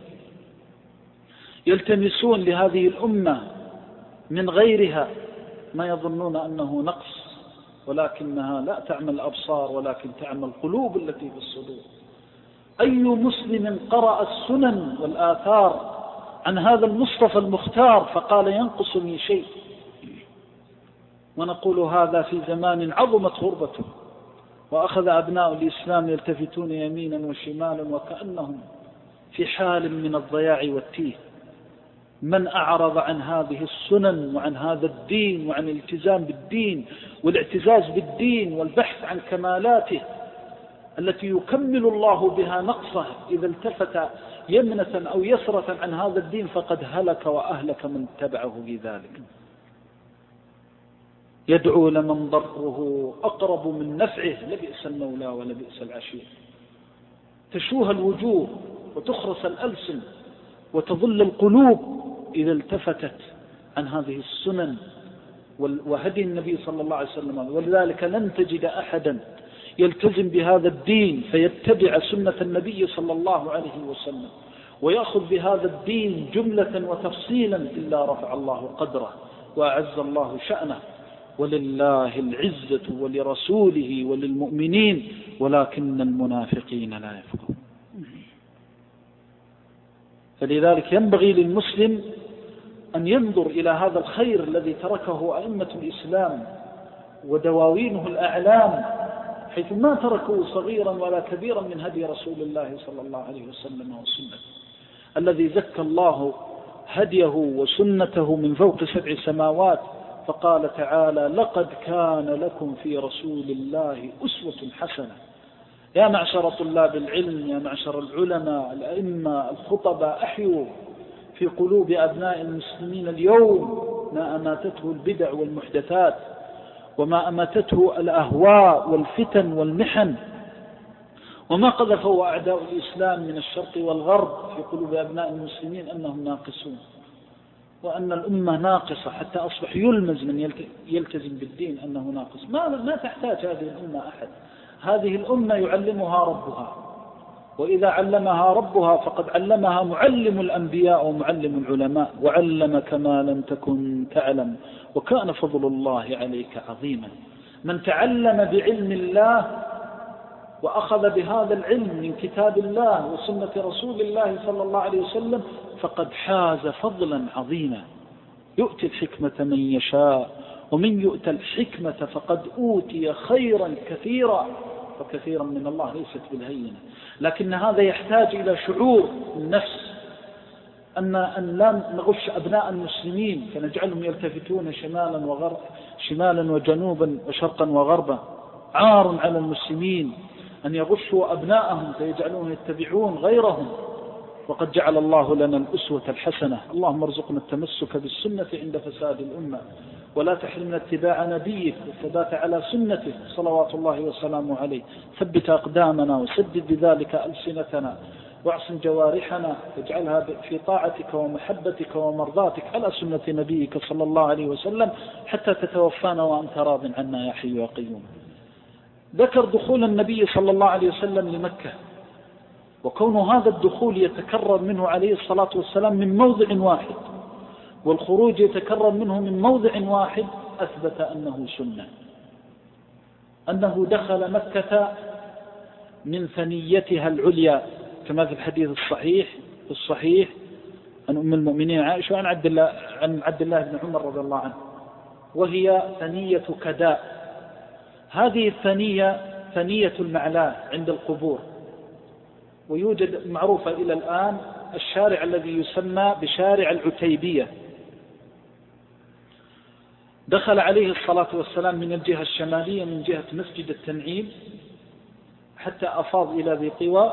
يلتمسون لهذه الأمة من غيرها ما يظنون أنه نقص، ولكنها لا تعمل الأبصار ولكن تعمل القلوب التي في الصدور. أي مسلم قرأ السنن والآثار عن هذا المصطفى المختار فقال ينقصني شيء؟ ونقول هذا في زمان عظمت غربته، وأخذ أبناء الإسلام يلتفتون يمينا وشمالا وكأنهم في حال من الضياع والتيه. من أعرض عن هذه السنن وعن هذا الدين وعن الالتزام بالدين والاعتزاز بالدين والبحث عن كمالاته التي يكمل الله بها نقصه، إذا التفت يمنة أو يسرة عن هذا الدين فقد هلك وأهلك من اتبعه في ذلك. يدعو لمن ضره أقرب من نفعه، لبئس المولى ولبئس العشير. تشوه الوجوه وتخرس الألسن وتظل القلوب إذا التفتت عن هذه السنن وهدي النبي صلى الله عليه وسلم. ولذلك لن تجد أحدا يلتزم بهذا الدين فيتبع سنة النبي صلى الله عليه وسلم ويأخذ بهذا الدين جملة وتفصيلا إلا رفع الله قدره وأعز الله شأنه. ولله العزة ولرسوله وللمؤمنين ولكن المنافقين لا يفقهون. فلذلك ينبغي للمسلم أن ينظر إلى هذا الخير الذي تركه أئمة الإسلام ودواوينه الأعلام، حيث ما تركوا صغيرا ولا كبيرا من هدي رسول الله صلى الله عليه وسلم وسنته، الذي زكى الله هديه وسنته من فوق سبع سماوات، فقال تعالى: لقد كان لكم في رسول الله أسوة حسنة. يا معشر طلاب العلم، يا معشر العلماء الأئمة الخطباء، أحيوا في قلوب أبناء المسلمين اليوم ما أماتته البدع والمحدثات وما أماتته الأهواء والفتن والمحن، وما قذفوا أعداء الإسلام من الشرق والغرب في قلوب أبناء المسلمين أنهم ناقصون، وأن الأمة ناقصة، حتى أصبح يلمز من يلتزم بالدين أنه ناقص. ما, ما تحتاج هذه الأمة أحد، هذه الأمة يعلمها ربها، وإذا علمها ربها فقد علمها معلم الأنبياء ومعلم العلماء: وعلمك ما لم تكن تعلم وكان فضل الله عليك عظيما. من تعلم بعلم الله وأخذ بهذا العلم من كتاب الله وسنة رسول الله صلى الله عليه وسلم فقد حاز فضلا عظيما. يؤتي الحكمة من يشاء ومن يؤتى الحكمة فقد أوتي خيرا كثيرا، فكثيرا من الله ليست بالهينة. لكن هذا يحتاج إلى شعور النفس أن أن لا نغش أبناء المسلمين فنجعلهم يلتفتون شمالا وغرب شمالا وجنوبا وشرقا وغربا. عار على المسلمين أن يغشوا أبناءهم فيجعلون يتبعون غيرهم، وقد جعل الله لنا الأسوة الحسنة. اللهم ارزقنا التمسك بالسنة عند فساد الأمة، ولا تحرمنا اتباع نبيك والثبات على سنته صلوات الله وسلامه عليه. ثبت أقدامنا وسدد بذلك ألسنتنا واعصم جوارحنا واجعلها في طاعتك ومحبتك ومرضاتك على سنة نبيك صلى الله عليه وسلم حتى تتوفانا وأنت راض عنا يا حي يا قيوم. ذكر دخول النبي صلى الله عليه وسلم لمكة، وكون هذا الدخول يتكرر منه عليه الصلاة والسلام من موضع واحد والخروج يتكرر منه من موضع واحد أثبت أنه سنة، أنه دخل مكة من ثنيتها العليا كما في الحديث الصحيح في الصحيح عن أم المؤمنين عائشة عن عبد الله عن عبد الله بن عمر رضي الله عنه، وهي ثنية كداء. هذه الثنية ثنية المعلاة عند القبور، ويوجد معروفة إلى الآن الشارع الذي يسمى بشارع العتيبية. دخل عليه الصلاة والسلام من الجهة الشمالية من جهة مسجد التنعيم حتى أفاض إلى ذي قوى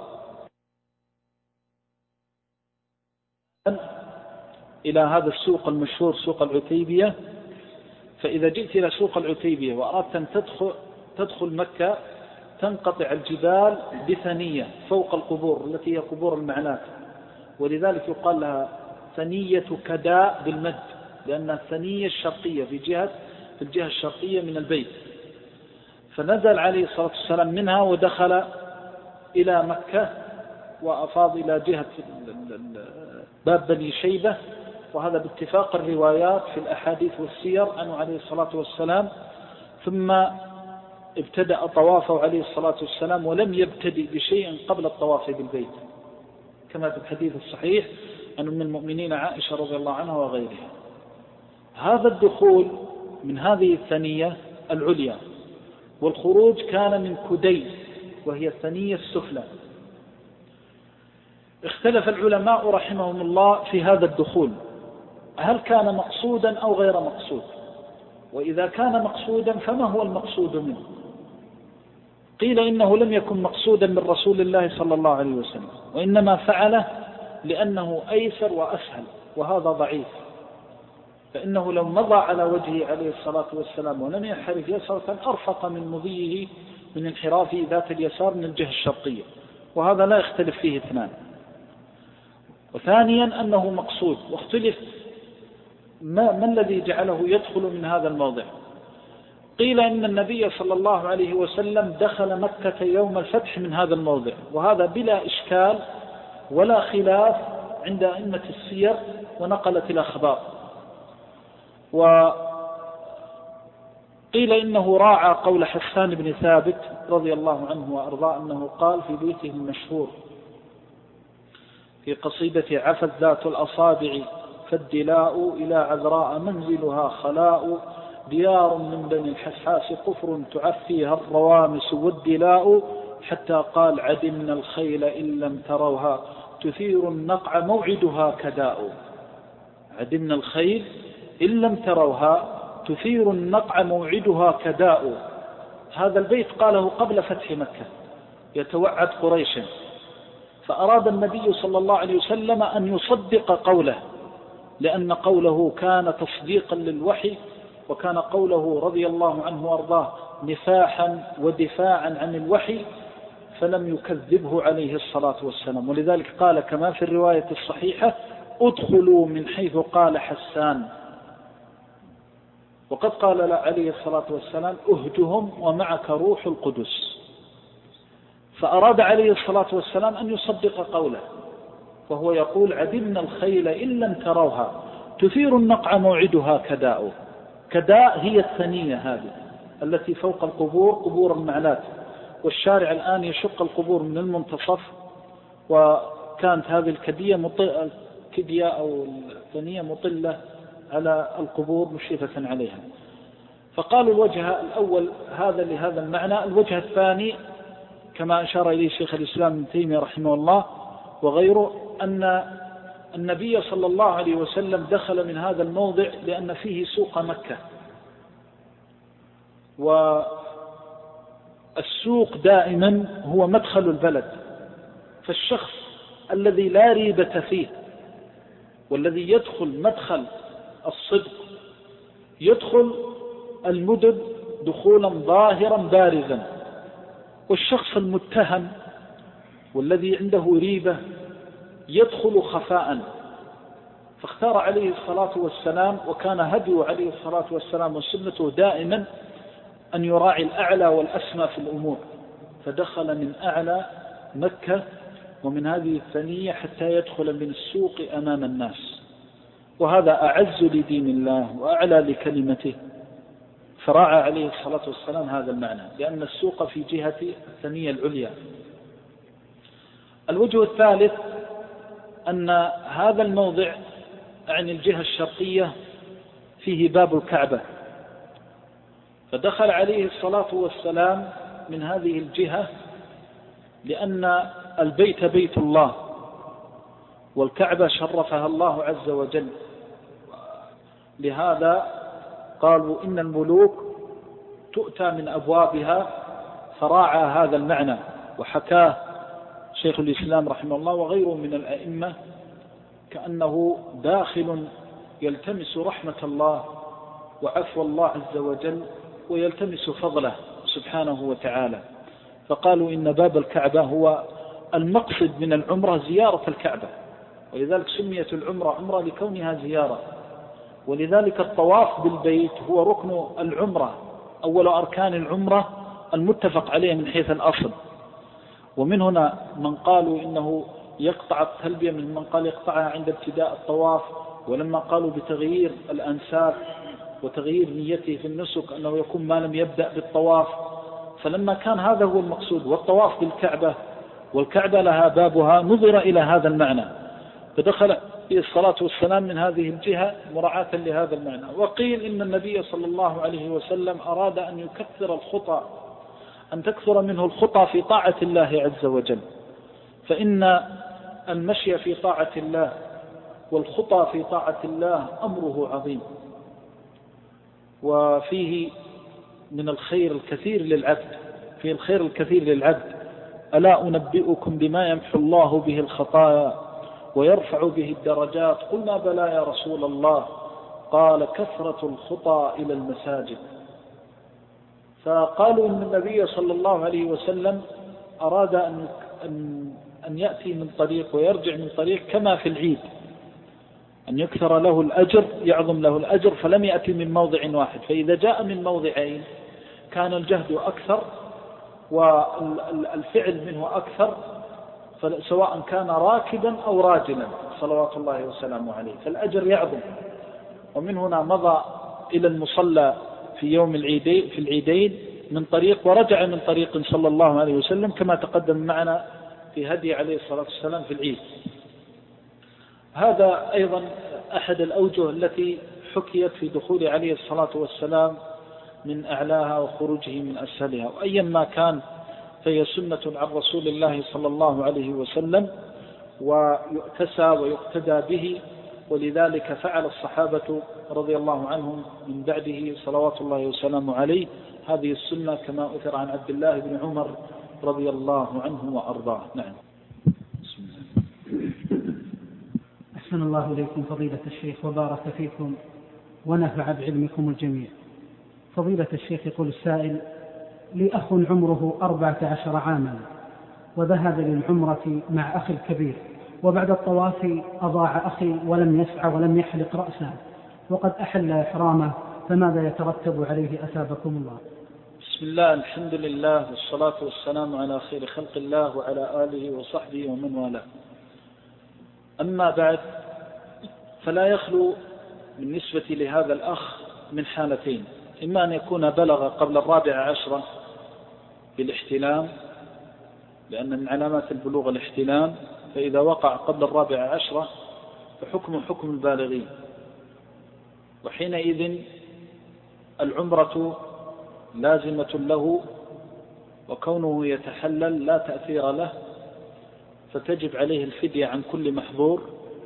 إلى هذا السوق المشهور سوق العتيبية. فإذا جئت إلى سوق العتيبية وأردت أن تدخل, تدخل مكة تنقطع الجبال بثنية فوق القبور التي هي قبور المعنات، ولذلك يقال لها ثنية كداء بالمد، لأنها الثنية الشرقية في جهة في الجهة الشرقية من البيت. فنزل عليه الصلاة والسلام منها ودخل إلى مكة وأفاض إلى جهة باب بني شيبة، وهذا باتفاق الروايات في الأحاديث والسير عنه عليه الصلاة والسلام. ثم ابتدأ طوافه عليه الصلاة والسلام ولم يبتدئ بشيء قبل الطواف بالبيت، كما في الحديث الصحيح عن أم المؤمنين عائشة رضي الله عنها وغيرها. هذا الدخول من هذه الثنية العليا، والخروج كان من كدي وهي الثنية السفلى. اختلف العلماء رحمهم الله في هذا الدخول، هل كان مقصودا أو غير مقصود؟ وإذا كان مقصودا فما هو المقصود منه؟ قيل إنه لم يكن مقصودا من رسول الله صلى الله عليه وسلم، وإنما فعله لأنه أيسر وأسهل، وهذا ضعيف، فإنه لو مضى على وجهه عليه الصلاة والسلام ولم ينحرف يسارا أرفق من مضيه من انحرافه ذات اليسار من الجهة الشرقية، وهذا لا يختلف فيه اثنان. وثانيا أنه مقصود، واختلف ما, ما الذي جعله يدخل من هذا الموضع. قيل إن النبي صلى الله عليه وسلم دخل مكة يوم الفتح من هذا الموضع، وهذا بلا إشكال ولا خلاف عند أئمة السير ونقلت الأخبار. وقيل إنه راعى قول حسان بن ثابت رضي الله عنه وأرضاه أنه قال في بيته المشهور في قصيدة عفت ذات الأصابع فالدلاء إلى عذراء منزلها خلاء ديار من بني الحساس قفر تعفيها الروامس والدلاء حتى قال عدمنا الخيل إن لم تروها تثير النقع موعدها كداء. عدمنا الخيل إن لم تروها تثير النقع موعدها كداء. هذا البيت قاله قبل فتح مكة يتوعد قريشا، فأراد النبي صلى الله عليه وسلم أن يصدق قوله، لأن قوله كان تصديقا للوحي، وكان قوله رضي الله عنه وارضاه نفاحا ودفاعا عن الوحي، فلم يكذبه عليه الصلاة والسلام. ولذلك قال كما في الرواية الصحيحة ادخلوا من حيث قال حسان، وقد قال عليه الصلاة والسلام اهجهم ومعك روح القدس. فأراد عليه الصلاة والسلام أن يصدق قوله، وهو يقول عدمنا الخيل إن لم تروها تثير النقع موعدها كداء. كداء هي الثنية هذه التي فوق القبور، قبور المعلات، والشارع الآن يشق القبور من المنتصف، وكانت هذه الكدية مطلة الكدية أو الثنية مطلة على القبور مشرفة عليها. فقالوا الوجه الأول هذا لهذا المعنى. الوجه الثاني كما أشار إليه شيخ الإسلام ابن تيمية رحمه الله وغيره أن النبي صلى الله عليه وسلم دخل من هذا الموضع لأن فيه سوق مكة، والسوق دائما هو مدخل البلد، فالشخص الذي لا ريبة فيه والذي يدخل مدخل الصدق يدخل المدن دخولا ظاهرا بارزا، والشخص المتهم والذي عنده ريبة يدخل خفاء. فاختار عليه الصلاة والسلام، وكان هديه عليه الصلاة والسلام وسنته دائما أن يراعي الأعلى والأسمى في الأمور، فدخل من أعلى مكة ومن هذه الثنية حتى يدخل من السوق أمام الناس، وهذا أعز لدين الله وأعلى لكلمته، فراعى عليه الصلاة والسلام هذا المعنى، لأن السوق في جهة الثنية العليا. الوجه الثالث أن هذا الموضع عن الجهة الشرقية فيه باب الكعبة، فدخل عليه الصلاة والسلام من هذه الجهة لأن البيت بيت الله، والكعبة شرفها الله عز وجل، لهذا قالوا إن الملوك تؤتى من أبوابها، فراعى هذا المعنى وحكاه شيخ الإسلام رحمه الله وغيره من الأئمة، كأنه داخل يلتمس رحمة الله وعفو الله عز وجل ويلتمس فضله سبحانه وتعالى. فقالوا إن باب الكعبة هو المقصد من العمرة زيارة الكعبة، ولذلك سميت العمرة عمرة لكونها زيارة، ولذلك الطواف بالبيت هو ركن العمرة، أول أركان العمرة المتفق عليه من حيث الأصل. ومن هنا من قالوا إنه يقطع التلبية، من من قال يقطعها عند ابتداء الطواف، ولما قالوا بتغيير الأنساب وتغيير نيته في النسك أنه يكون ما لم يبدأ بالطواف. فلما كان هذا هو المقصود والطواف بالكعبة والكعبة لها بابها، نظر إلى هذا المعنى فدخل في الصلاة والسلام من هذه الجهة مراعاة لهذا المعنى. وقيل إن النبي صلى الله عليه وسلم أراد أن يكثر الخطى، أن تكثر منه الخطى في طاعة الله عز وجل، فإن المشي في طاعة الله والخطى في طاعة الله أمره عظيم، وفيه من الخير الكثير للعبد، فيه الخير الكثير للعبد. ألا أنبئكم بما يمحو الله به الخطايا ويرفع به الدرجات؟ قلنا بلى يا رسول الله، قال كثرة الخطى إلى المساجد. فقالوا إن النبي صلى الله عليه وسلم أراد أن أن يأتي من طريق ويرجع من طريق كما في العيد، أن يكثر له الأجر، يعظم له الأجر، فلم يأتي من موضع واحد. فإذا جاء من موضعين كان الجهد أكثر والفعل منه أكثر، سواء كان راكبا أو راجلا صلوات الله وسلامه عليه، فالأجر يعظم. ومن هنا مضى إلى المصلى في يوم العيدين في العيدين من طريق، ورجع من طريق صلى الله عليه وسلم كما تقدم معنا في هدي عليه الصلاة والسلام في العيد. هذا أيضا أحد الأوجه التي حكيت في دخول عليه الصلاة والسلام من أعلاها وخروجه من أسفلها. وأيا ما كان فهي سنة عن رسول الله صلى الله عليه وسلم ويؤتسى ويقتدى به، ولذلك فعل الصحابة رضي الله عنهم من بعده صلوات الله وسلامه عليه هذه السنة، كما أثر عن عبد الله بن عمر رضي الله عنه وأرضاه. نعم. بسم الله. أحسن الله إليكم فضيلة الشيخ وبارك فيكم ونفع بعلمكم الجميع. فضيلة الشيخ يقول السائل: لي أخ عمره أربعة عشر عاما وذهب للعمرة مع أخي الكبير، وبعد الطواف أضاع أخي ولم يسعى ولم يحلق رأسه وقد أحل إحرامه، فماذا يترتب عليه أثابكم الله؟ بسم الله، الحمد لله والصلاة والسلام على خير خلق الله وعلى آله وصحبه ومن والاه. أما بعد، فلا يخلو بالنسبة لهذا الأخ من حالتين: إما أن يكون بلغ قبل الرابع عشرة بالاحتلام، لأن من علامات البلوغ الاحتلام، فإذا وقع قبل الرابع عشرة فحكم حكم البالغين، وحينئذ العمرة لازمة له، وكونه يتحلل لا تأثير له، فتجب عليه الفدية عن كل محظور،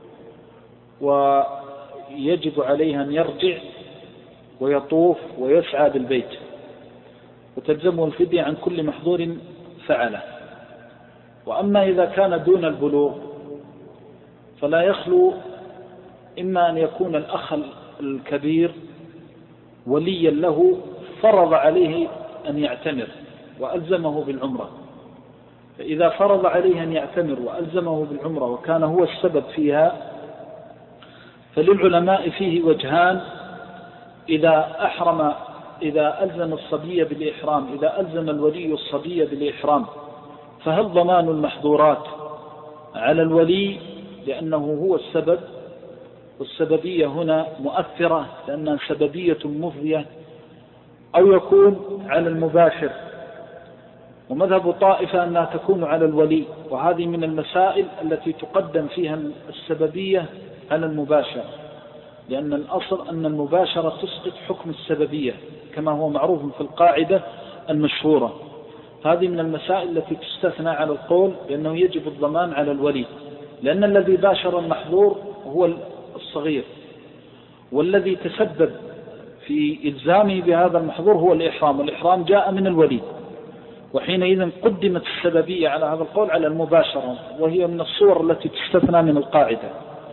ويجب عليه أن يرجع ويطوف ويسعى بالبيت، وتلزمه الفدية عن كل محظور فعله. وأما إذا كان دون البلوغ فلا يخلو إما أن يكون الأخ الكبير وليا له فرض عليه أن يعتمر وألزمه بالعمرة، فإذا فرض عليه أن يعتمر وألزمه بالعمرة وكان هو السبب فيها، فللعلماء فيه وجهان: إذا أحرم إذا ألزم الصبي بالإحرام إذا ألزم الولي الصبي بالإحرام فهل ضمان المحظورات على الولي لأنه هو السبب، والسببية هنا مؤثرة لأنها سببية مفضية، أو يكون على المباشر؟ ومذهب طائفة أنها تكون على الولي، وهذه من المسائل التي تقدم فيها السببية على المباشر، لأن الأصل أن المباشرة تسقط حكم السببية كما هو معروف في القاعدة المشهورة. هذه من المسائل التي تستثنى على القول بأنه يجب الضمان على الولي، لأن الذي باشر المحظور هو الصغير، والذي تسبب في إلزامه بهذا المحظور هو الإحرام، والإحرام جاء من الولي، وحينئذ قدمت السببية على هذا القول على المباشرة، وهي من الصور التي تستثنى من القاعدة.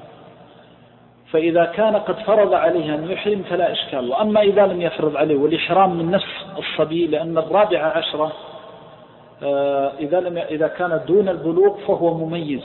فإذا كان قد فرض عليه أن يحرم فلا إشكال. وأما إذا لم يفرض عليه والإحرام من نفس الصبي، لأن الرابعة عشرة إذا, لم إذا كان دون البلوغ فهو مميز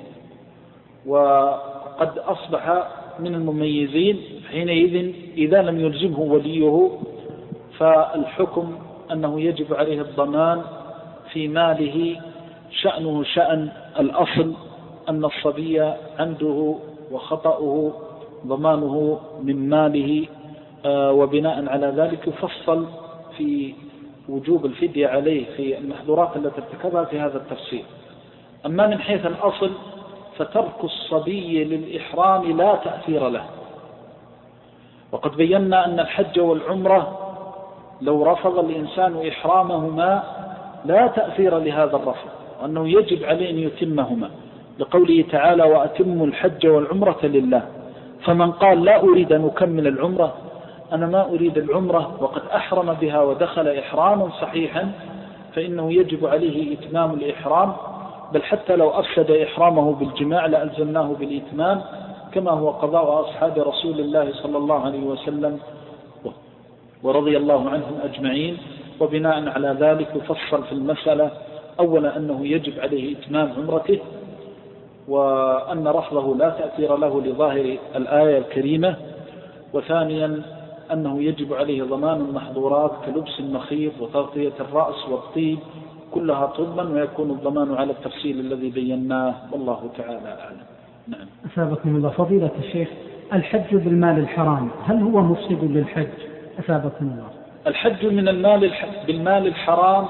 وقد أصبح من المميزين، حينئذ إذا لم يلزمه وليه فالحكم أنه يجب عليه الضمان في ماله شأنه شأن الأصل أن الصبي عنده وخطأه ضمانه من ماله، وبناء على ذلك يفصل في وجوب الفدية عليه في المحظورات التي ارتكبها في هذا التفصيل. أما من حيث الأصل فترك الصبي للإحرام لا تأثير له، وقد بينا أن الحج والعمرة لو رفض الإنسان إحرامهما لا تأثير لهذا الرفض، وأنه يجب عليه أن يتمهما لقوله تعالى وأتموا الحج والعمرة لله. فمن قال لا أريد أن أكمل العمرة، أنا ما أريد العمرة وقد أحرم بها ودخل إحراما صحيحا، فإنه يجب عليه إتمام الإحرام، بل حتى لو أفسد إحرامه بالجماع لألزمناه بالإتمام، كما هو قضاء أصحاب رسول الله صلى الله عليه وسلم ورضي الله عنهم أجمعين. وبناء على ذلك يفصل في المسألة أولا أنه يجب عليه إتمام عمرته، وأن رفضه لا تأثير له لظاهر الآية الكريمة، وثانيا أنه يجب عليه ضمان المحظورات كلبس المخيط وتغطية الرأس والطيب، كلها تضمن ويكون الضمان على التفصيل الذي بيناه، والله تعالى أعلم. نعم. أثابكم الله. فضيلة الشيخ، الحج بالمال الحرام هل هو مفسد للحج؟ أثابكم الله. الحج من المال بالمال الحرام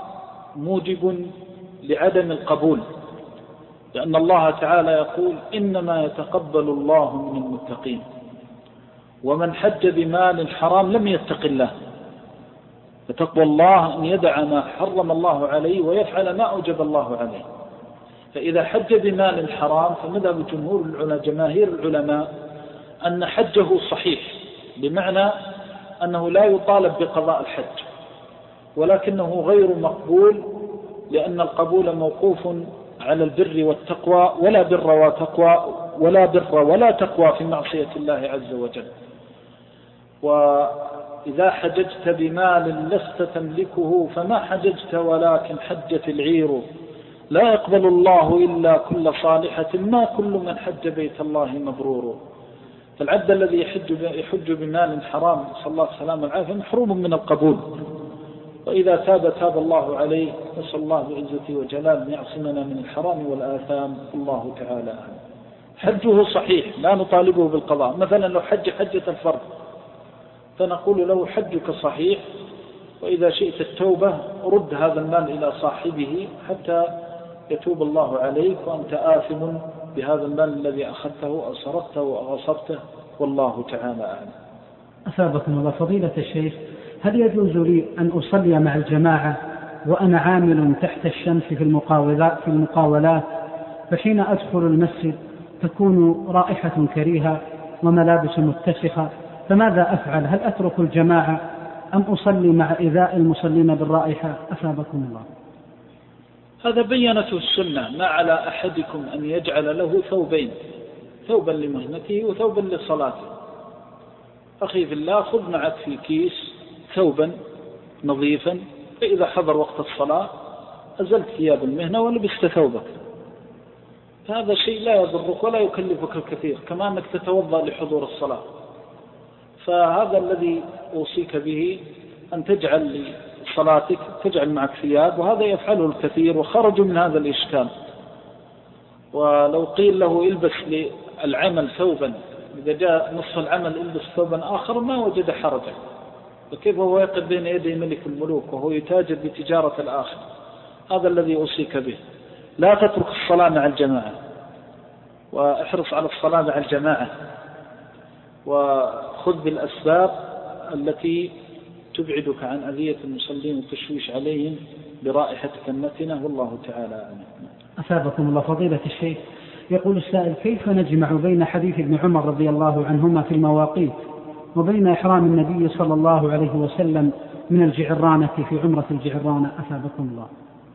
موجب لعدم القبول، لأن الله تعالى يقول إنما يتقبل الله من المتقين، ومن حج بمال حرام لم يتق الله، فتقوى الله أن يدع ما حرم الله عليه ويفعل ما أوجب الله عليه. فإذا حج بمال حرام فمذهب جمهور العلماء جماهير العلماء أن حجه صحيح، بمعنى أنه لا يطالب بقضاء الحج، ولكنه غير مقبول، لأن القبول موقوف على البر والتقوى، ولا بر وتقوى ولا بر ولا تقوى في معصية الله عز وجل. وإذا حججت بمال لست تملكه فما حججت ولكن حجت العير، لا يقبل الله إلا كل صالحة، ما كل من حج بيت الله مبرور. فالعبد الذي يحج يحج بمال حرام صلى الله عليه وسلم العافية محروم من القبول، وإذا تاب تاب الله عليه. نسأل الله بعزته وجلاله أن يعصمنا من الحرام والآثام، الله تعالى أعلم. حجه صحيح لا نطالبه بالقضاء. مثلا لو حج حجة الفرض فنقول له حجك صحيح، وإذا شئت التوبة رد هذا المال إلى صاحبه حتى يتوب الله عليك، وأنت آثم بهذا المال الذي أخذته أو سرقته أو غصبته، والله تعالى أعلم. أثابكم الله. فضيلة الشيخ، هل يجوز لي أن أصلي مع الجماعة وأنا عامل تحت الشمس في المقاولات في المقاولات فحين أدخل المسجد تكون رائحة كريهة وملابس متسخة، فماذا أفعل؟ هل أترك الجماعة أم أصلي مع إيذاء المصلين بالرائحة؟ أثابكم الله. هذا بينته السنة، ما على أحدكم أن يجعل له ثوبين، ثوبا لمهنته وثوبا لصلاته. أخي في الله، خذ معك في كيس ثوبا نظيفا، فإذا حضر وقت الصلاة أزلت ثياب المهنة ولبست ثوبك، هذا شيء لا يضرك ولا يكلفك الكثير، كما أنك تتوضأ لحضور الصلاة. فهذا الذي أوصيك به، أن تجعل لصلاتك تجعل معك ثياب، وهذا يفعله الكثير وخرجوا من هذا الإشكال. ولو قيل له البس للعمل ثوبا، إذا جاء نصف العمل البس ثوبا آخر ما وجد حرجا، وكيف هو يقف بين يدي ملك الملوك وهو يتاجر بتجارة الآخر؟ هذا الذي أوصيك به. لا تترك الصلاة مع الجماعة، واحرص على الصلاة مع الجماعة، وخذ بالأسباب التي تبعدك عن أذية المصلين والتشويش عليهم برائحتك النتنة، والله تعالى أعلم. أثابكم الله. فضيلة الشيخ، يقول السائل: كيف نجمع بين حديث ابن عمر رضي الله عنهما في المواقيت وبين إحرام النبي صلى الله عليه وسلم من الجعرانة في عمرة الجعرانة؟ أثابكم الله.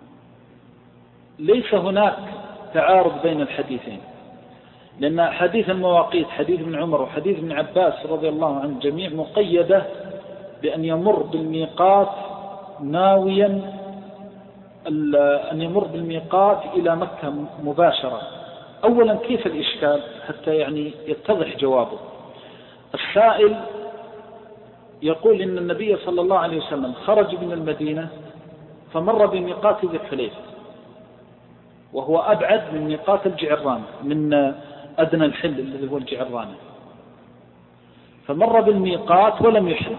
ليس هناك تعارض بين الحديثين، لأن حديث المواقيت حديث ابن عمر وحديث ابن عباس رضي الله عن الجميع مقيدة بأن يمر بالميقات ناويا أن يمر بالميقات إلى مكة مباشرة. أولا كيف الإشكال حتى يعني يتضح جوابه؟ السائل يقول إن النبي صلى الله عليه وسلم خرج من المدينة فمر بميقات ذي الحليفة، وهو أبعد من ميقات الجعرانة، من أدنى الحل الذي هو الجعرانة، فمر بالميقات ولم يحرم،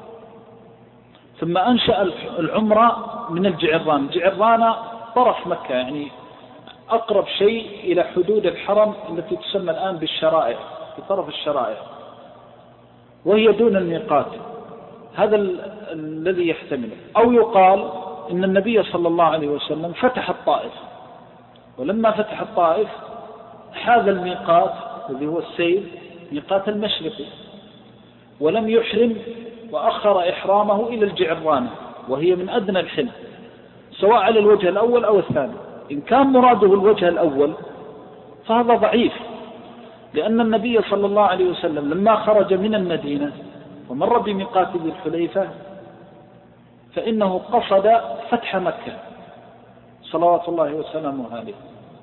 ثم أنشأ العمرة من الجعرانة. الجعرانة طرف مكة، يعني أقرب شيء إلى حدود الحرم التي تسمى الآن بالشرائع، في طرف الشرائع، وهي دون الميقات. هذا الذي يحتمله. أو يقال إن النبي صلى الله عليه وسلم فتح الطائف، ولما فتح الطائف حاذ الميقات الذي هو السيل، ميقات المشرقي، ولم يحرم، وأخر إحرامه إلى الجعرانة وهي من أدنى الحل، سواء على الوجه الأول أو الثاني. إن كان مراده الوجه الأول فهذا ضعيف، لأن النبي صلى الله عليه وسلم لما خرج من المدينة ومر بميقات ذي الحليفة فإنه قصد فتح مكة صلوات الله وسلامه عليه،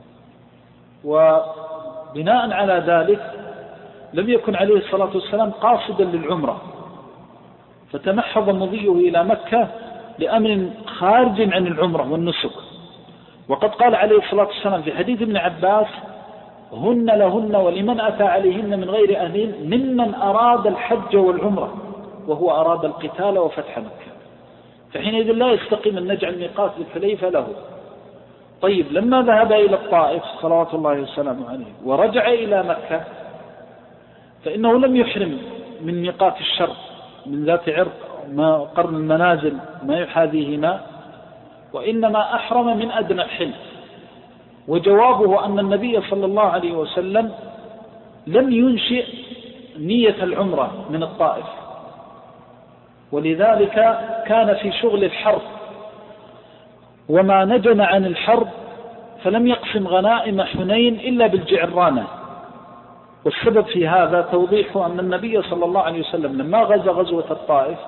وبناء على ذلك لم يكن عليه الصلاة والسلام قاصدا للعمرة، فتمحض مضيه إلى مكة لأمر خارج عن العمرة والنسك. وقد قال عليه الصلاة والسلام في حديث ابن عباس: هن لهن ولمن أتى عليهن من غير أهلين ممن أراد الحج والعمرة وهو أراد القتال وفتح مكة، فحينئذ لا يستقيم أن نجعل ميقات الحليفة له. طيب، لما ذهب إلى الطائف صلوات الله وسلامه عليه ورجع إلى مكة فإنه لم يحرم من ميقات الشرق من ذات عرق ما قرن المنازل ما يحاذيهما، وإنما أحرم من أدنى الحل. وجوابه أن النبي صلى الله عليه وسلم لم ينشئ نية العمرة من الطائف، ولذلك كان في شغل الحرب، وما نجم عن الحرب فلم يقسم غنائم حنين إلا بالجعرانة. والسبب في هذا توضيح أن النبي صلى الله عليه وسلم لما غزا غزوة الطائف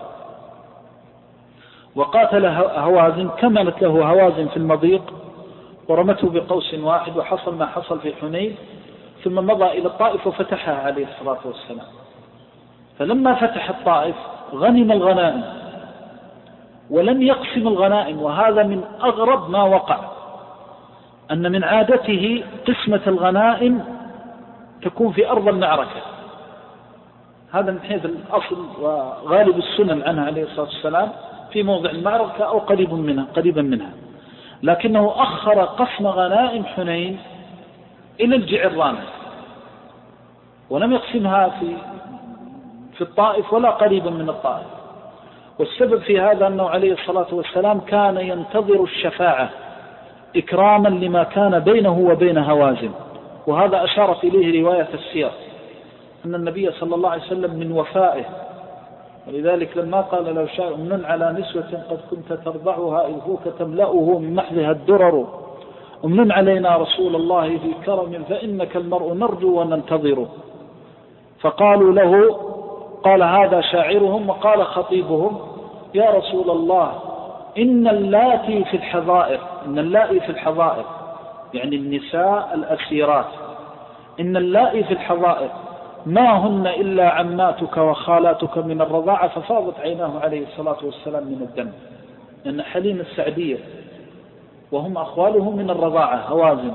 وقاتل هوازن كملت له هوازن في المضيق ورمته بقوس واحد، وحصل ما حصل في حنين، ثم مضى إلى الطائف وفتحها عليه الصلاة والسلام. فلما فتح الطائف غنم الغنائم ولم يقسم الغنائم، وهذا من أغرب ما وقع، أن من عادته قسمة الغنائم تكون في أرض المعركة، هذا من حيث الأصل وغالب السنن عنه عليه الصلاة والسلام في موضع المعركة أو قريب منها قريبا منها، لكنه أخر قسم غنائم حنين إلى الجعرانة ولم يقسمها في في الطائف ولا قريبا من الطائف. والسبب في هذا أنه عليه الصلاة والسلام كان ينتظر الشفاعة إكراما لما كان بينه وبين هوازن، وهذا أشارت إليه رواية السير أن النبي صلى الله عليه وسلم من وفائه، ولذلك لما قال: لو شاء أمن على نسوة قد كنت ترضعها إذ هوك تملأه من محضها الدرر، أمن علينا رسول الله في كرم فإنك المرء نرجو وننتظر. فقالوا له، قال هذا شاعرهم، وقال خطيبهم: يا رسول الله إن اللاتي في الحظائر، إن اللائي في الحظائر يعني النساء الأسيرات، إن اللائي في الحظائر ما هن إلا عماتك وخالاتك من الرضاعة. ففاضت عيناه عليه الصلاة والسلام من الدم، لأن حليم السعدية وهم أخواله من الرضاعة هوازن.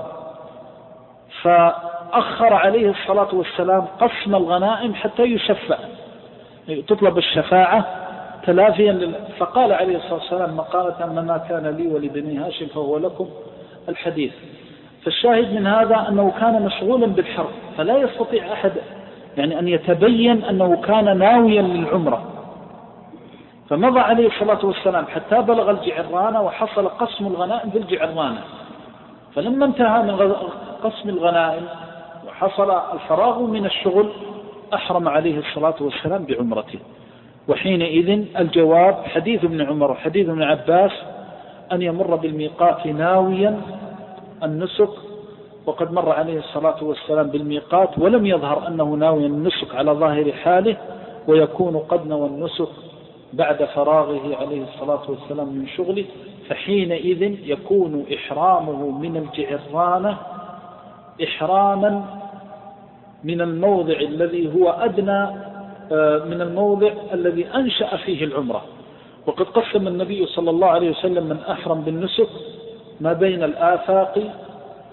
فأخر عليه الصلاة والسلام قسم الغنائم حتى يشفع، تطلب الشفاعة تلافيا لل... فقال عليه الصلاة والسلام مقالة: أن ما كان لي ولبني هاشم فهو لكم الحديث. فالشاهد من هذا أنه كان مشغولا بالحرب، فلا يستطيع أحد يعني أن يتبين أنه كان ناويا للعمرة. فمضى عليه الصلاة والسلام حتى بلغ الجعرانة وحصل قسم الغنائم في الجعرانة، فلما انتهى من قسم الغنائم وحصل الفراغ من الشغل أحرم عليه الصلاة والسلام بعمرته. وحينئذ الجواب حديث ابن عمر وحديث ابن عباس أن يمر بالميقات ناويا النسك، وقد مر عليه الصلاة والسلام بالميقات ولم يظهر أنه ناويا النسك على ظاهر حاله، ويكون قد نوى النسك بعد فراغه عليه الصلاة والسلام من شغله، فحينئذ يكون إحرامه من الجعرانة إحراما من الموضع الذي هو أدنى من الموضع الذي أنشأ فيه العمرة. وقد قسم النبي صلى الله عليه وسلم من أحرم بالنسك ما بين الآفاق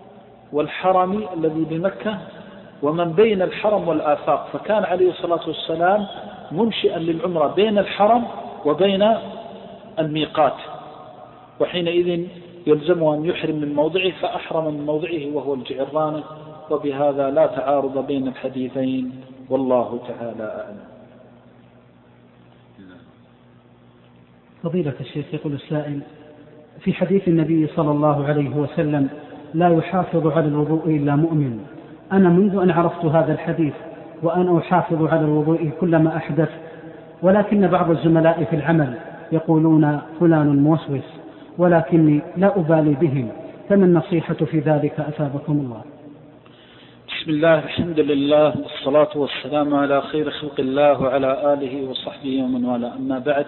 والحرم الذي بمكة ومن بين الحرم والآفاق، فكان عليه الصلاة والسلام منشئا للعمرة بين الحرم وبين الميقات، وحينئذ يلزمه أن يحرم من موضعه، فأحرم من موضعه وهو الجعرانة، وبهذا لا تعارض بين الحديثين، والله تعالى أعلم. فضيلة الشيخ، يقول السائل: في حديث النبي صلى الله عليه وسلم لا يحافظ على الوضوء إلا مؤمن، أنا منذ أن عرفت هذا الحديث وأنا أحافظ على الوضوء كلما أحدث، ولكن بعض الزملاء في العمل يقولون فلان موسوس، ولكني لا أبالي بهم، فما النصيحة في ذلك أثابكم الله؟ بسم الله، الحمد لله، والصلاة والسلام على خير خلق الله وعلى آله وصحبه ومن والاه، أما بعد،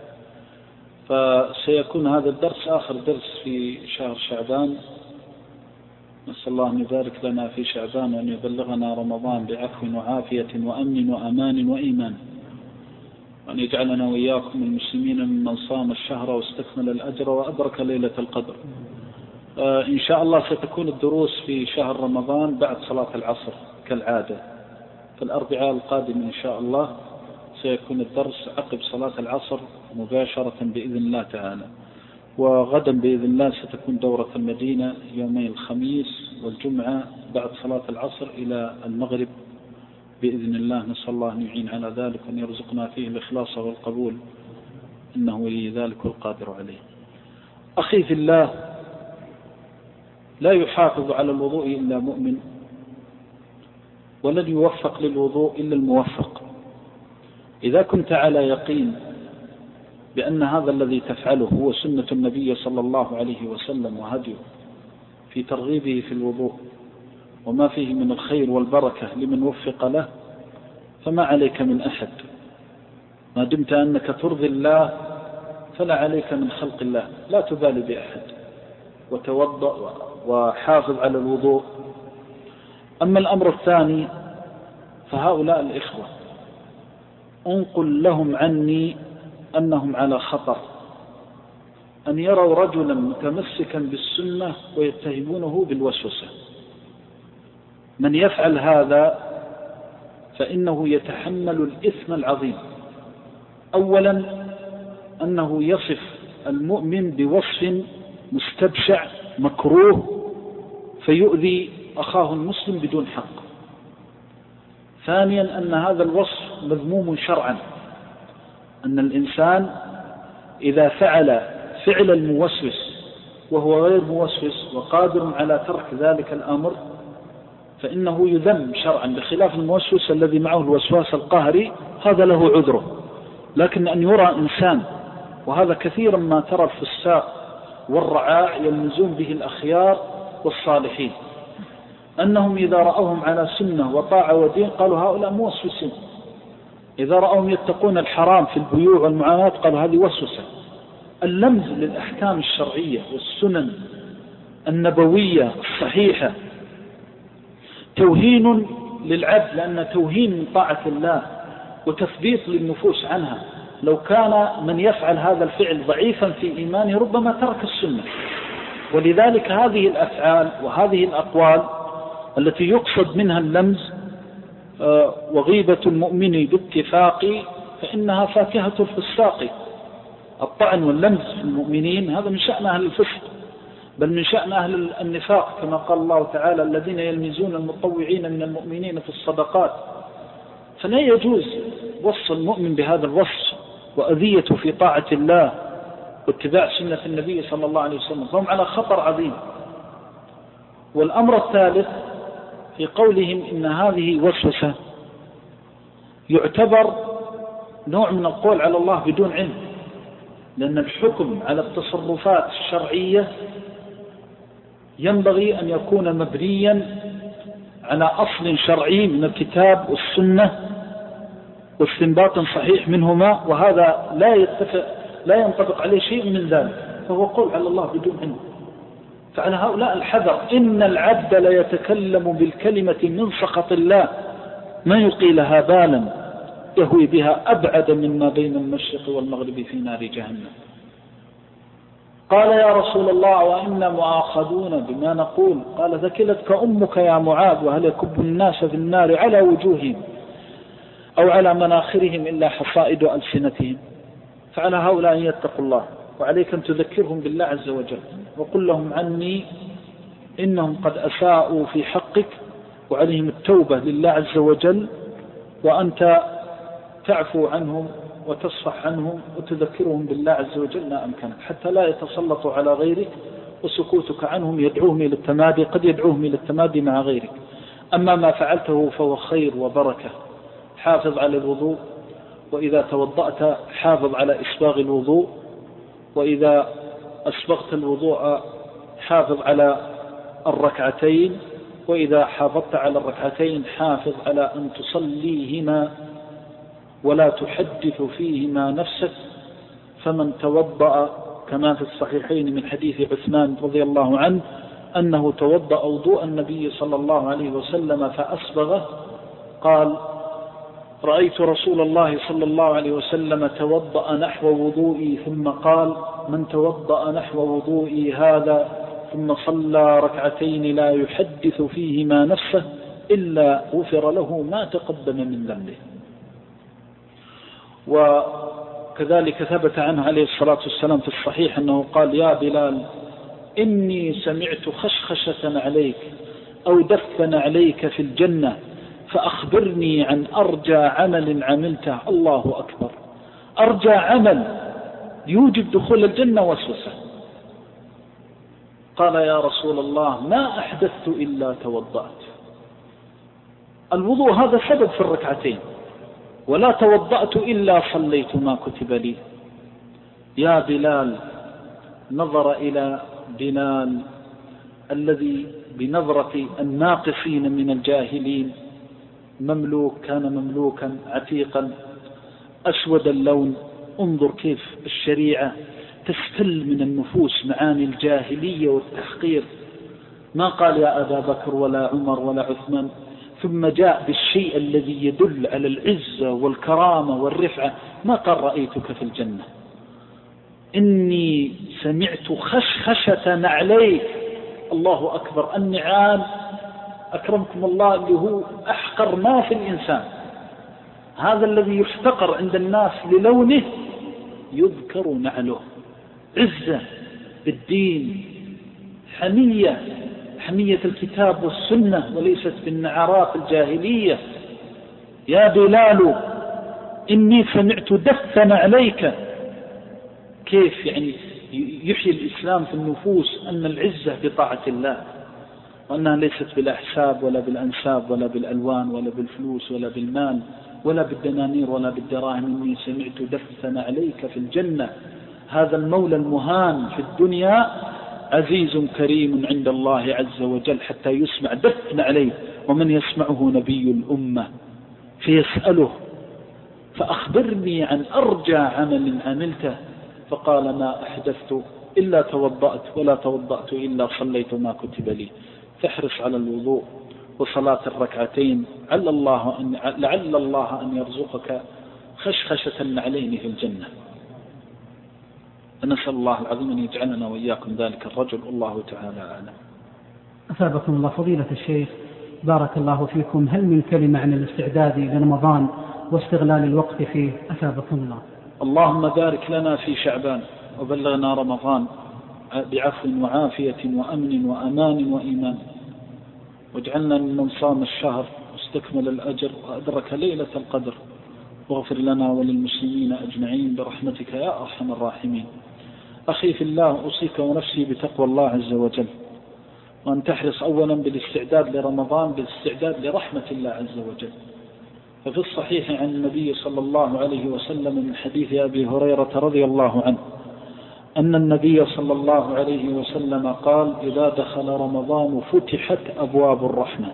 فسيكون هذا الدرس آخر درس في شهر شعبان. نسأل الله أن يبارك لنا في شعبان وأن يبلغنا رمضان بعفو وعافية وأمن وأمان وإيمان، وأن يجعلنا وإياكم المسلمين ممن صام الشهر واستكمل الأجر وأدرك ليلة القدر. آه إن شاء الله ستكون الدروس في شهر رمضان بعد صلاة العصر كالعادة، فالأربعاء القادم إن شاء الله سيكون الدرس عقب صلاة العصر مباشرة بإذن الله تعالى، وغدا بإذن الله ستكون دورة المدينة يومي الخميس والجمعة بعد صلاة العصر إلى المغرب بإذن الله. نسأل الله أن يعين على ذلك وأن يرزقنا فيه الإخلاص والقبول، إنه ولي ذلك والقادر عليه. أخي في الله، لا يحافظ على الوضوء إلا مؤمن، ولن يوفق للوضوء إلا الموفق. إذا كنت على يقين بأن هذا الذي تفعله هو سنة النبي صلى الله عليه وسلم وهديه في ترغيبه في الوضوء وما فيه من الخير والبركة لمن وفق له، فما عليك من أحد، ما دمت أنك ترضي الله فلا عليك من خلق الله، لا تبالي بأحد، وتوضأ وحافظ على الوضوء. أما الأمر الثاني، فهؤلاء الإخوة أنقل لهم عني أنهم على خطر، أن يروا رجلا متمسكا بالسنة ويتهمونه بالوسوسة. من يفعل هذا فإنه يتحمل الإثم العظيم. أولا، أنه يصف المؤمن بوصف مستبشع مكروه فيؤذي أخاه المسلم بدون حق. ثانيا، أن هذا الوصف مذموم شرعا، أن الإنسان إذا فعل فعل الموسوس وهو غير موسوس وقادر على ترك ذلك الأمر فإنه يذم شرعا، بخلاف الموسوس الذي معه الوسواس القهري، هذا له عذره. لكن أن يرى إنسان، وهذا كثيرا ما ترى الفساق والرعاع يلمزون به الأخيار والصالحين، أنهم إذا رأوهم على سنة وطاعة ودين قالوا هؤلاء موسوسين، إذا رأوهم يتقون الحرام في البيوع والمعاملات قالوا هذه وسوسة. اللمز للأحكام الشرعية والسنن النبوية الصحيحة توهين للعبد، لأن توهين من طاعة الله وتثبيط للنفوس عنها. لو كان من يفعل هذا الفعل ضعيفا في إيمانه ربما ترك السنة. ولذلك هذه الأفعال وهذه الأقوال التي يقصد منها اللمز وغيبة المؤمن باتفاق فإنها فاكهة الفساق. الطعن واللمز في المؤمنين هذا من شأن أهل الفسق، بل من شأن أهل النفاق، كما قال الله تعالى الذين يلمزون المتطوعين من المؤمنين في الصدقات. فلا يجوز وصف المؤمن بهذا الوصف وأذيته في طاعة الله واتباع سنة النبي صلى الله عليه وسلم، فهم على خطر عظيم. والأمر الثالث في قولهم إن هذه وسوسة، يعتبر نوع من القول على الله بدون علم، لأن الحكم على التصرفات الشرعية ينبغي أن يكون مبنيا على أصل شرعي من الكتاب والسنة واستنباط صحيح منهما، وهذا لا يتفق لا ينطبق عليه شيء من ذلك، فهو قول على الله بدون علم. فعلى هؤلاء الحذر. إن العبد لا يتكلم بالكلمة من سخط الله ما يلقي لها بالا يهوي بها أبعد مما بين المشرق والمغرب في نار جهنم. قال يا رسول الله وإنا مؤاخذون بما نقول. قال ثكلتك أمك يا معاذ، وهل يكب الناس في النار على وجوههم أو على مناخرهم إلا حصائد ألسنتهم؟ فعلى هؤلاء أن يتقوا الله، وعليك أن تذكرهم بالله عز وجل، وقل لهم عني إنهم قد أساءوا في حقك وعليهم التوبة لله عز وجل، وأنت تعفو عنهم وتصفح عنهم وتذكرهم بالله عز وجل ما أمكنك، حتى لا يتسلطوا على غيرك، وسكوتك عنهم يدعوهم إلى التمادي، قد يدعوهم إلى التمادي مع غيرك. أما ما فعلته فهو خير وبركة. حافظ على الوضوء، وإذا توضأت حافظ على إسباغ الوضوء، وإذا أسبغت الوضوء حافظ على الركعتين، وإذا حافظت على الركعتين حافظ على أن تصليهما ولا تحدث فيهما نفسك. فمن توضأ كما في الصحيحين من حديث عثمان رضي الله عنه أنه توضأ وضوء النبي صلى الله عليه وسلم فأسبغه، قال رأيت رسول الله صلى الله عليه وسلم توضأ نحو وضوئي، ثم قال من توضأ نحو وضوئي هذا ثم صلى ركعتين لا يحدث فيهما نفسه إلا غفر له ما تقدم من ذنبه. وكذلك ثبت عنه عليه الصلاة والسلام في الصحيح أنه قال يا بلال إني سمعت خشخشة عليك أو دفا عليك في الجنة فأخبرني عن أرجى عمل عملته. الله أكبر، أرجى عمل يوجب دخول الجنة وسوسة. قال يا رسول الله ما أحدثت إلا توضأت. الوضوء هذا سبب في الركعتين، ولا توضأت إلا صليت ما كتب لي. يا بلال نظر إلى بلال الذي بنظرة الناقصين من الجاهلين، مملوك كان مملوكا عتيقا أسود اللون. انظر كيف الشريعة تستل من النفوس معاني الجاهلية والتحقير. ما قال يا أبا بكر ولا عمر ولا عثمان، ثم جاء بالشيء الذي يدل على العزة والكرامة والرفعة. ما قال رأيتك في الجنة، إني سمعت خشخشة نعليك. الله أكبر، النعال أكرمكم الله اللي هو أحقر ما في الإنسان، هذا الذي يحتقر عند الناس للونه يذكر نعله. عزة بالدين، حمية حمية الكتاب والسنة وليست بالنعرات الجاهلية. يا بلال إني سمعت دفا عليك. كيف يعني يحيي الإسلام في النفوس أن العزة بطاعة الله، وأنها ليست بالأحساب ولا بالأنساب ولا بالألوان ولا بالفلوس ولا بالمال ولا بالدنانير ولا بالدراهم. إني سمعت دفا عليك في الجنة. هذا المولى المهان في الدنيا عزيز كريم عند الله عز وجل حتى يسمع دفن عليه، ومن يسمعه نبي الأمة فيسأله فأخبرني عن أرجى عمل عملته، فقال ما أحدثت إلا توضأت ولا توضأت إلا صليت ما كتب لي. فاحرص على الوضوء وصلاة الركعتين، لعل الله أن, لعل الله أن يرزقك خشخشة النعلين في الجنة. نسأل الله العظيم أن يجعلنا وإياكم ذلك الرجل، الله تعالى أعلم. أثابكم الله فضيلة الشيخ، بارك الله فيكم. هل من كلمة عن الاستعداد لرمضان واستغلال الوقت فيه؟ أثابكم الله. اللهم بارك لنا في شعبان وبلغنا رمضان بعفو وعافية وأمن وأمان وإيمان، واجعلنا ممن صام الشهر واستكمل الأجر وأدرك ليلة القدر، واغفر لنا وللمسلمين أجمعين برحمتك يا أرحم الراحمين. أخي في الله، أوصيك ونفسي بتقوى الله عز وجل، وأن تحرص أولا بالاستعداد لرمضان بالاستعداد لرحمة الله عز وجل. ففي الصحيح عن النبي صلى الله عليه وسلم من حديث أبي هريرة رضي الله عنه أن النبي صلى الله عليه وسلم قال إذا دخل رمضان فتحت أبواب الرحمة.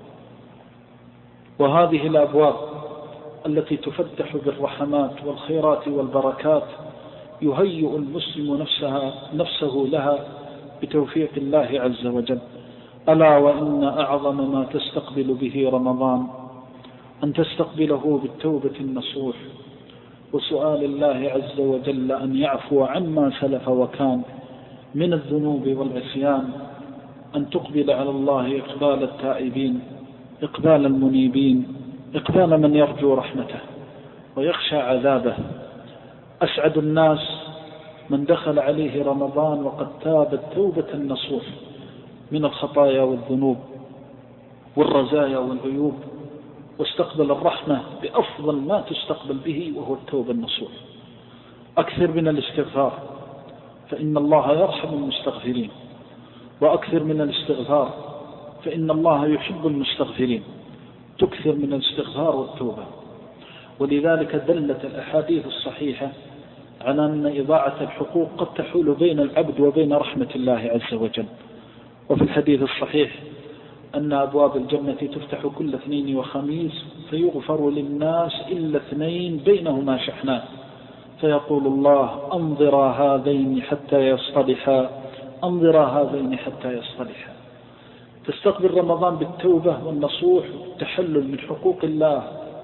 وهذه الأبواب التي تفتح بالرحمات والخيرات والبركات يهيئ المسلم نفسها نفسه لها بتوفيق الله عز وجل. ألا وإن أعظم ما تستقبل به رمضان أن تستقبله بالتوبة النصوح وسؤال الله عز وجل أن يعفو عما سلف وكان، من الذنوب والعصيان أن تقبل على الله إقبال التائبين، إقبال المنيبين، إقبال من يرجو رحمته ويخشى عذابه. أسعد الناس من دخل عليه رمضان وقد تاب التوبة النصوح من الخطايا والذنوب والرزايا والعيوب، واستقبل الرحمة بأفضل ما تستقبل به، وهو التوبة النصوح. أكثر من الاستغفار، فإن الله يرحم المستغفرين، وأكثر من الاستغفار، فإن الله يحب المستغفرين. تكثر من الاستغفار والتوبة. ولذلك دلت الأحاديث الصحيحة على أن إضاعة الحقوق قد تحول بين العبد وبين رحمة الله عز وجل. وفي الحديث الصحيح أن أبواب الجنة تفتح كل اثنين وخميس فيغفر للناس إلا اثنين بينهما شحنان، فيقول الله: أنظرا هذين حتى يصطلحا، أنظرا هذين حتى يصطلحا. تستقبل رمضان بالتوبة والنصوح والتحلل من حقوق الله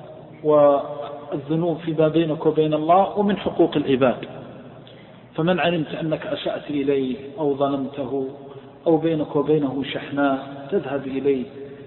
والذنوب فيما بينك وبين الله ومن حقوق العباد. فمن علمت أنك أسأت إليه أو ظلمته أو بينك وبينه شحناء، تذهب إليه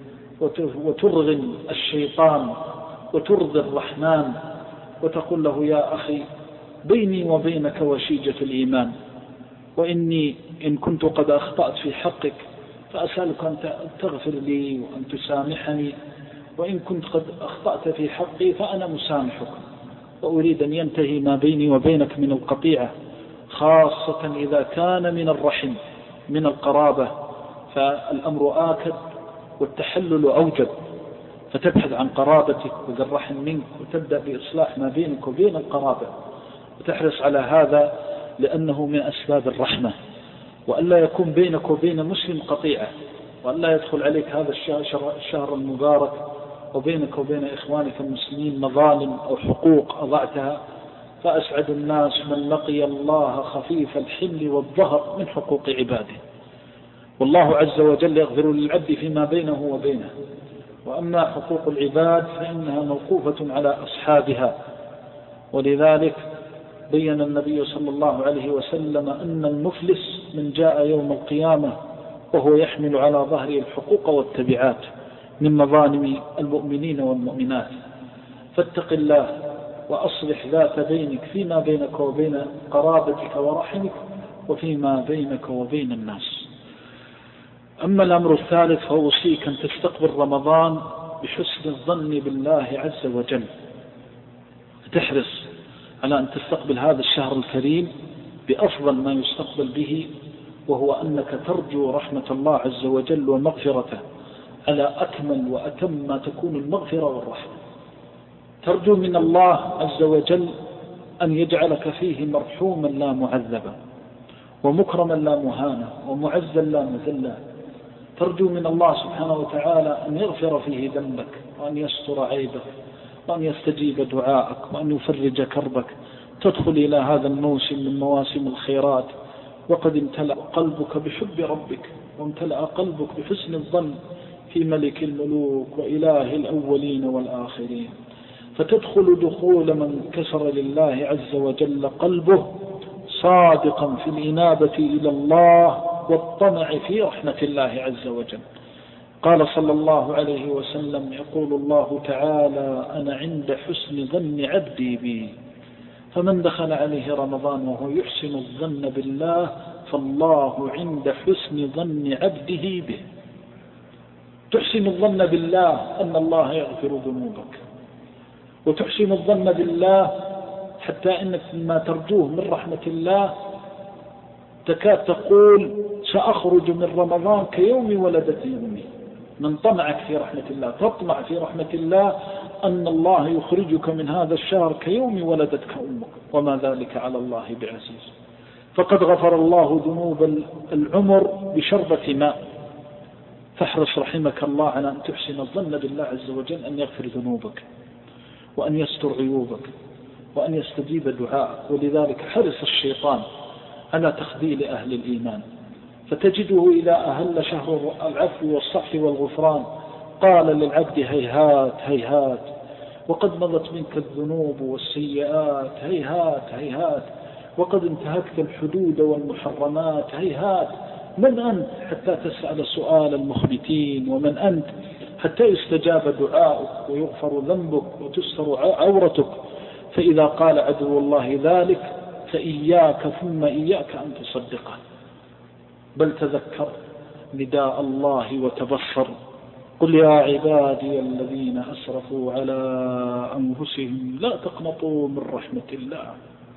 وترغم الشيطان وترضي الرحمن وتقول له: يا أخي، بيني وبينك وشيجة الإيمان، وإني إن كنت قد أخطأت في حقك فأسألك أن تغفر لي وأن تسامحني، وإن كنت قد أخطأت في حقي فأنا مسامحك، وأريد أن ينتهي ما بيني وبينك من القطيعة، خاصة إذا كان من الرحم من القرابة، فالأمر آكد والتحلل أوجب، فتبحث عن قرابتك وذي الرحم منك وتبدأ بإصلاح ما بينك وبين القرابة، وتحرص على هذا لأنه من أسباب الرحمة، وألا يكون بينك وبين مسلم قطيعة، وألا يدخل عليك هذا الشهر المبارك وبينك وبين إخوانك المسلمين مظالم أو حقوق أضعتها. فأسعد الناس من لقي الله خفيف الحمل والظهر من حقوق عباده. والله عز وجل يغفر للعبد فيما بينه وبينه، وأما حقوق العباد فإنها موقوفة على أصحابها. ولذلك بين النبي صلى الله عليه وسلم أن المفلس من جاء يوم القيامة وهو يحمل على ظهره الحقوق والتبعات من مظالم المؤمنين والمؤمنات. فاتق الله وأصلح ذات بينك فيما بينك وبين قرابتك ورحمك وفيما بينك وبين الناس. أما الأمر الثالث فأوصيك أن تستقبل رمضان بحسن الظن بالله عز وجل، تحرص على أن تستقبل هذا الشهر الكريم بأفضل ما يستقبل به، وهو أنك ترجو رحمة الله عز وجل ومغفرته على أكمل وأتم ما تكون المغفرة والرحمة. ترجو من الله عز وجل أن يجعلك فيه مرحوما لا معذبا، ومكرما لا مهانا، ومعزا لا مذلا. ترجو من الله سبحانه وتعالى أن يغفر فيه ذنبك، وأن يستر عيبك، وأن يستجيب دعاءك، وأن يفرج كربك. تدخل إلى هذا الموسم من مواسم الخيرات وقد امتلأ قلبك بحب ربك، وامتلأ قلبك بحسن الظن في ملك الملوك وإله الأولين والآخرين. فتدخل دخول من كسر لله عز وجل قلبه صادقا في الإنابة إلى الله والطمع في رحمة الله عز وجل. قال صلى الله عليه وسلم: يقول الله تعالى: أنا عند حسن ظن عبدي بي. فمن دخل عليه رمضان وهو يحسن الظن بالله فالله عند حسن ظن عبده به. تحسن الظن بالله أن الله يغفر ذنوبك، وتحسن الظن بالله حتى إنك ما ترجوه من رحمة الله تكاد تقول: سأخرج من رمضان كيوم ولدت أمي. من طمعك في رحمة الله، تطمع في رحمة الله أن الله يخرجك من هذا الشهر كيوم ولدتك أمك، وما ذلك على الله بعزيز. فقد غفر الله ذنوب العمر بشربة ماء. فاحرص رحمك الله على أن تحسن الظن بالله عز وجل أن يغفر ذنوبك، وأن يستر عيوبك، وأن يستجيب دعاءك. ولذلك حرص الشيطان على تخذيل أهل الإيمان، فتجده إلى أهل شهر العفو والصفح والغفران قال للعبد: هيهات هيهات، وقد مضت منك الذنوب والسيئات، هيهات هيهات. وقد انتهكت الحدود والمحرمات، هيهات، من أنت حتى تسأل سؤال المخبتين؟ ومن أنت حتى يستجاب دعاؤك ويغفر ذنبك وتستر عورتك؟ فإذا قال عدو الله ذلك فإياك ثم إياك أن تصدقه، بل تذكر نداء الله وتبصر. قل يا عبادي الذين أسرفوا على أنفسهم لا تقنطوا من رحمة الله.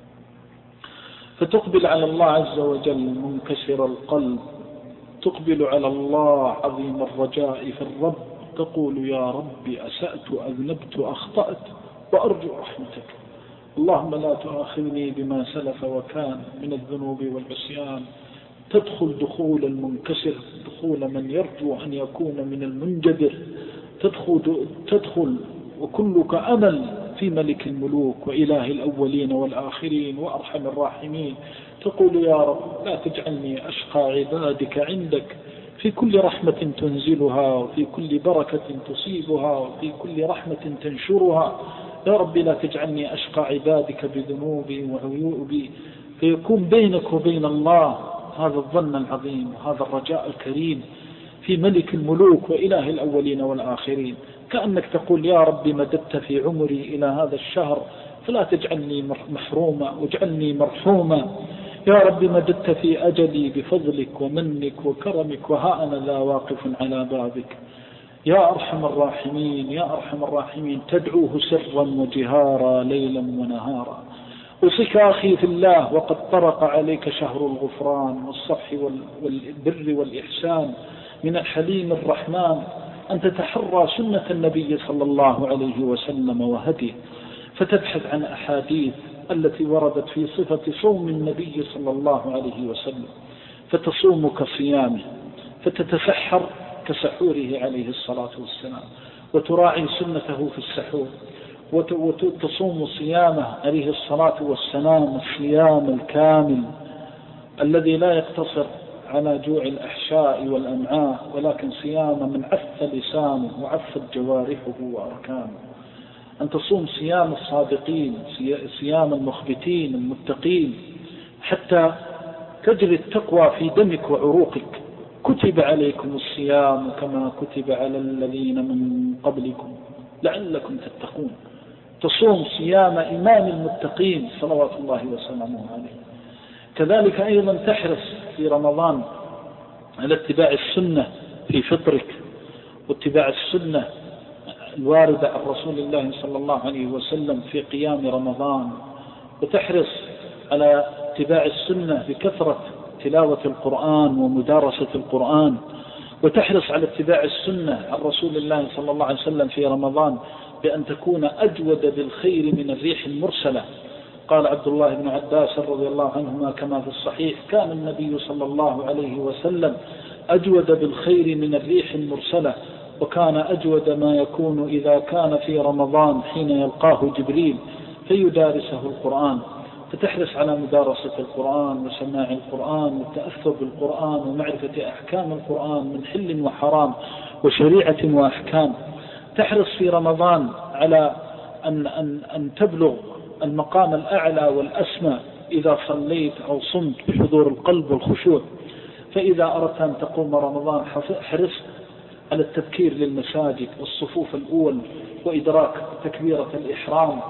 فتقبل على الله عز وجل منكسر القلب، تقبل على الله عظيم الرجاء في الرب، تقول يا رب أسأت أذنبت أخطأت وأرجو رحمتك، اللهم لا تؤاخذني بما سلف وكان من الذنوب والعصيان. تدخل دخول المنكسر، دخول من يرجو أن يكون من المنجبر، تدخل, تدخل وكلك أمل في ملك الملوك وإله الأولين والآخرين وأرحم الراحمين. تقول يا رب لا تجعلني أشقى عبادك عندك، في كل رحمة تنزلها وفي كل بركة تصيبها وفي كل رحمة تنشرها. يا رب لا تجعلني أشقى عبادك بذنوبي وعيوبي، فيكون بينك وبين الله هذا الظن العظيم وهذا الرجاء الكريم في ملك الملوك وإله الأولين والآخرين. كأنك تقول يا رب مددت في عمري إلى هذا الشهر فلا تجعلني محروما واجعلني مرحوما. يا رب مددت في أجلي بفضلك ومنك وكرمك وها أنا لا واقف على بابك. يا أرحم الراحمين يا أرحم الراحمين، تدعوه سرا وجهارا ليلا ونهارا. أوصيك أخي في الله وقد طرق عليك شهر الغفران والصفح والبر والإحسان من الحليم الرحمن أن تتحرى سنة النبي صلى الله عليه وسلم وهديه، فتبحث عن أحاديث التي وردت في صفة صوم النبي صلى الله عليه وسلم، فتصوم كصيامه، فتتسحر كسحوره عليه الصلاة والسلام، وتراعي سنته في السحور، وتصوم صيامه عليه الصلاة والسلام الصيام الكامل الذي لا يقتصر على جوع الأحشاء والأمعاء، ولكن صيام من عف لسانه وعفت جوارحه وأركانه. أن تصوم صيام الصادقين، صيام المخبتين المتقين، حتى تجري التقوى في دمك وعروقك. كتب عليكم الصيام كما كتب على الذين من قبلكم لعلكم تتقون. تصوم صيام إمام المتقين صلوات الله وسلامه عليه. كذلك أيضا تحرص في رمضان على اتباع السنة في فطرك، واتباع السنة الواردة عن رسول الله صلى الله عليه وسلم في قيام رمضان، وتحرص على اتباع السنة بكثرة تلاوة القرآن ومدارسة القرآن، وتحرص على اتباع السنة عن رسول الله صلى الله عليه وسلم في رمضان بأن تكون أجود بالخير من الريح المرسلة. قال عبد الله بن عباس رضي الله عنهما كما في الصحيح: كان النبي صلى الله عليه وسلم أجود بالخير من الريح المرسلة، وكان أجود ما يكون إذا كان في رمضان حين يلقاه جبريل فيدارسه القرآن. فتحرص على مدارسة القرآن وسماع القرآن والتأثر بالقرآن ومعرفة أحكام القرآن من حل وحرام وشريعة وأحكام. تحرص في رمضان على أن, أن, أن تبلغ المقام الأعلى والأسمى إذا صليت أو صمت بحضور القلب والخشوع. فإذا أردت أن تقوم رمضان حرصت على التذكير للمساجد والصفوف الأول وإدراك تكبيرة الإحرام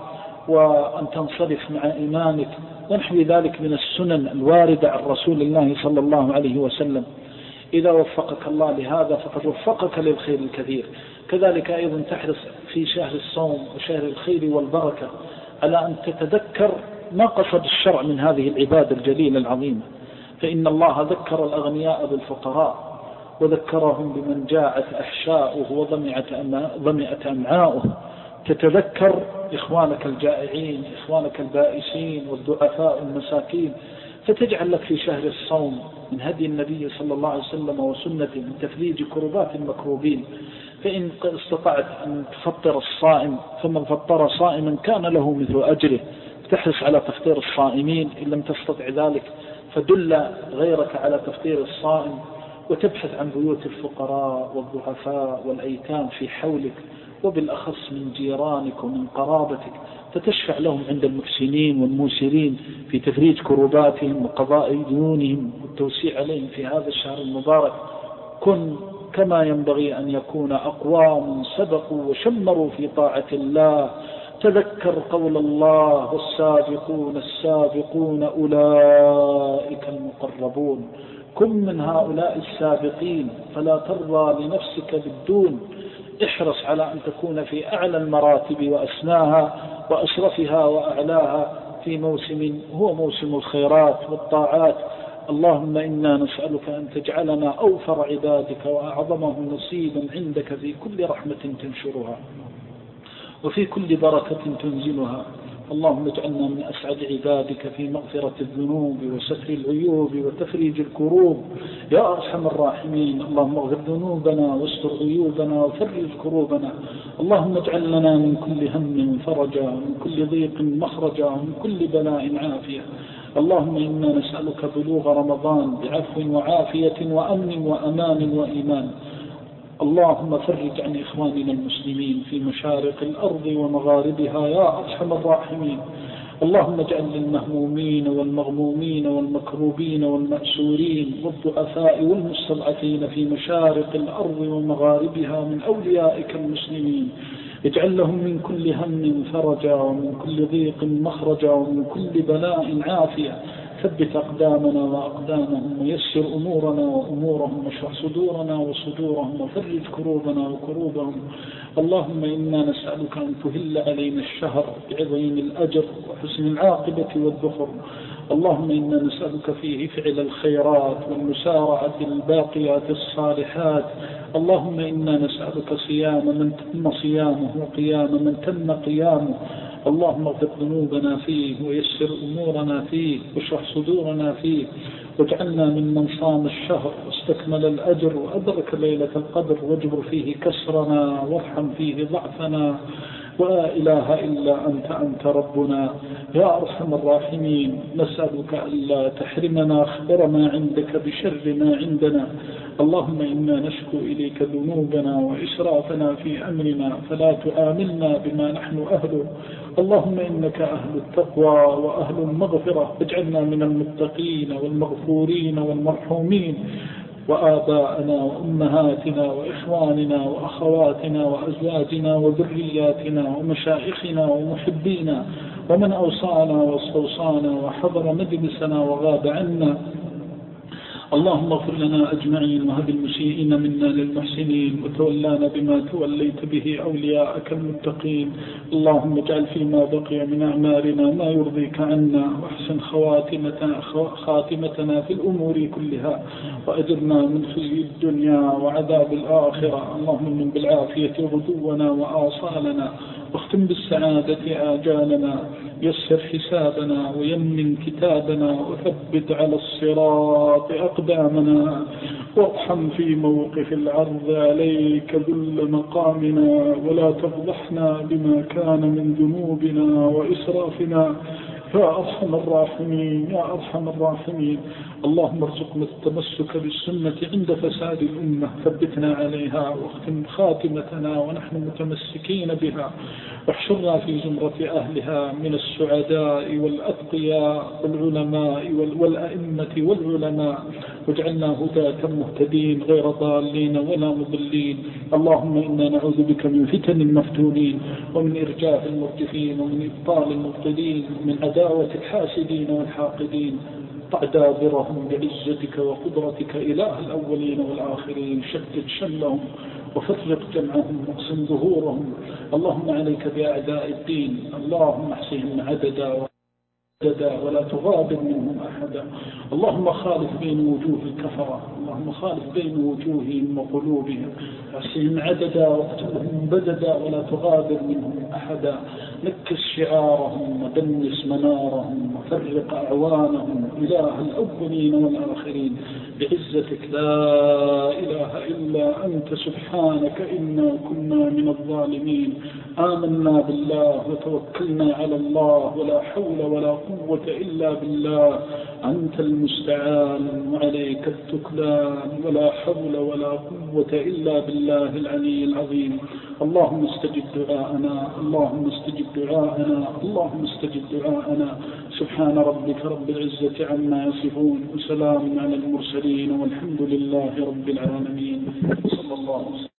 وأن تنصرف مع إمامك ونحو ذلك من السنن الواردة عن رسول الله صلى الله عليه وسلم. إذا وفقك الله لهذا فقد وفقك للخير الكثير. كذلك أيضا تحرص في شهر الصوم وشهر الخير والبركة على أن تتذكر ما قصد الشرع من هذه العبادة الجليلة العظيمة، فإن الله ذكر الأغنياء بالفقراء وذكرهم بمن جاعت أحشاؤه وضمئت أمعاؤه. تتذكر إخوانك الجائعين، إخوانك البائسين والضعفاء المساكين، فتجعل لك في شهر الصوم من هدي النبي صلى الله عليه وسلم وسنته من تفريج كربات المكروبين. فإن استطعت أن تفطر الصائم فمن فطر صائما كان له مثل أجره. تحرص على تفطير الصائمين، إن لم تستطع ذلك فدل غيرك على تفطير الصائم، وتبحث عن بيوت الفقراء والضعفاء والأيتام في حولك، وبالأخص من جيرانك ومن قرابتك، فتشفع لهم عند المحسنين والموسرين في تفريج كروباتهم وقضاء ديونهم والتوسيع عليهم في هذا الشهر المبارك. كن كما ينبغي أن يكون أقوام سبقوا وشمروا في طاعة الله. تذكر قول الله: والسابقون السابقون أولئك المقربون. كن من هؤلاء السابقين، فلا ترضى لنفسك بالدون. احرص على أن تكون في أعلى المراتب وأسناها وأشرفها وأعلاها في موسم هو موسم الخيرات والطاعات. اللهم إنا نسألك أن تجعلنا أوفر عبادك وأعظمهم نصيبا عندك في كل رحمة تنشرها وفي كل بركة تنزلها. اللهم اجعلنا من أسعد عبادك في مغفرة الذنوب وستر العيوب وتفريج الكروب يا أرحم الراحمين. اللهم اغفر ذنوبنا واستر عيوبنا وفرج كروبنا. اللهم اجعل لنا من كل هم فرجا ومن كل ضيق مخرجا ومن كل بلاء عافية. اللهم إنا نسألك بلوغ رمضان بعفو وعافية وأمن وأمان وإيمان. اللهم فرج عن إخواننا المسلمين في مشارق الأرض ومغاربها يا أرحم الراحمين. اللهم اجعل للمهمومين والمغمومين والمكروبين والمأسورين والضعفاء والمستضعفين في مشارق الأرض ومغاربها من أوليائك المسلمين، اجعل لهم من كل هم فرجا ومن كل ضيق مخرجا ومن كل بلاء عافية. ثبت أقدامنا وأقدامهم ويسر أمورنا وأمورهم واشرح صدورنا وصدورهم وفرج كروبنا وكروبهم. اللهم إنا نسألك أن تهل علينا الشهر بعظيم الأجر وحسن العاقبة والذخر. اللهم إنا نسألك فيه فعل الخيرات والمسارعة الباقيات الصالحات. اللهم إنا نسألك صيام من تم صيامه وقيام من تم قيامه. اللهم اغفر ذنوبنا فيه ويسر أمورنا فيه واشرح صدورنا فيه، واجعلنا ممن صام الشهر واستكمل الأجر وأدرك ليلة القدر، واجبر فيه كسرنا وارحم فيه ضعفنا. ولا إله إلا أنت أنت ربنا يا أرحم الراحمين. نسألك ألا تحرمنا خير ما عندك بشر ما عندنا. اللهم إنا نشكو إليك ذنوبنا وإسرافنا في أمرنا فلا تؤاملنا بما نحن أهله. اللهم إنك أهل التقوى وأهل المغفرة، اجعلنا من المتقين والمغفورين والمرحومين. وآباءنا وأمهاتنا وإخواننا وأخواتنا وأزواجنا وذرياتنا ومشائخنا ومحبينا ومن أوصانا واستوصانا وحضر مجلسنا وغاب عنا. اللهم اغفر لنا أجمعين وهب المسيئين منا للمحسنين، وتولانا بما توليت به أولياءك المتقين. اللهم اجعل فيما بقي من أعمالنا ما يرضيك عنا، واحسن خواتمتنا, خاتمتنا في الأمور كلها، وأجرنا من خزي الدنيا وعذاب الآخرة. اللهم من بالعافية غدونا وآصالنا، واختم بالسعادة آجالنا، يسر حسابنا ويمن كتابنا، وثبت على الصراط أقدامنا، وارحم في موقف العرض عليك ذل مقامنا، ولا تفضحنا بما كان من ذنوبنا وإسرافنا يا أرحم الراحمين يا أرحم الراحمين. اللهم ارزقنا التمسك بالسنة عند فساد الأمة، ثبتنا عليها واختم خاتمتنا ونحن متمسكين بها، واحشرنا في زمرة أهلها من السعداء والأتقياء والعلماء والأئمة والعلماء، واجعلنا هداة مهتدين غير ضالين ولا مضلين. اللهم إنا نعوذ بك من فتن المفتونين، ومن إرجاف المرجفين، ومن إبطال المبطلين، ومن عداوة الحاسدين والحاقدين. قع دابرهم بعزتك وقدرتك إله الأولين والآخرين. شتت شملهم وفرق جمعهم واقسم ظهورهم. اللهم عليك بأعداء الدين، اللهم احصهم عددا ولا تغادر منهم أحدا. اللهم خالف بين وجوه الكفرة، اللهم خالف بين وجوههم وقلوبهم، احصهم عددا واقتلهم بددا ولا تغادر منهم أحدا. نكس شعارهم ودنس منارهم وفرق أعوانهم إله الأولين والآخرين. بعزتك لا إله إلا أنت سبحانك إنا كنا من الظالمين. آمنا بالله وتوكلنا على الله، ولا حول ولا قوة قوة إلا بالله. أنت المستعان وعليك التكلان، ولا حول ولا قوة إلا بالله العلي العظيم. اللهم استجب دعاءنا، اللهم استجب دعاءنا، اللهم استجب دعاءنا. سبحان ربك رب العزة عما يصفون، وسلام على المرسلين، والحمد لله رب العالمين. صلى الله عليه وسلم.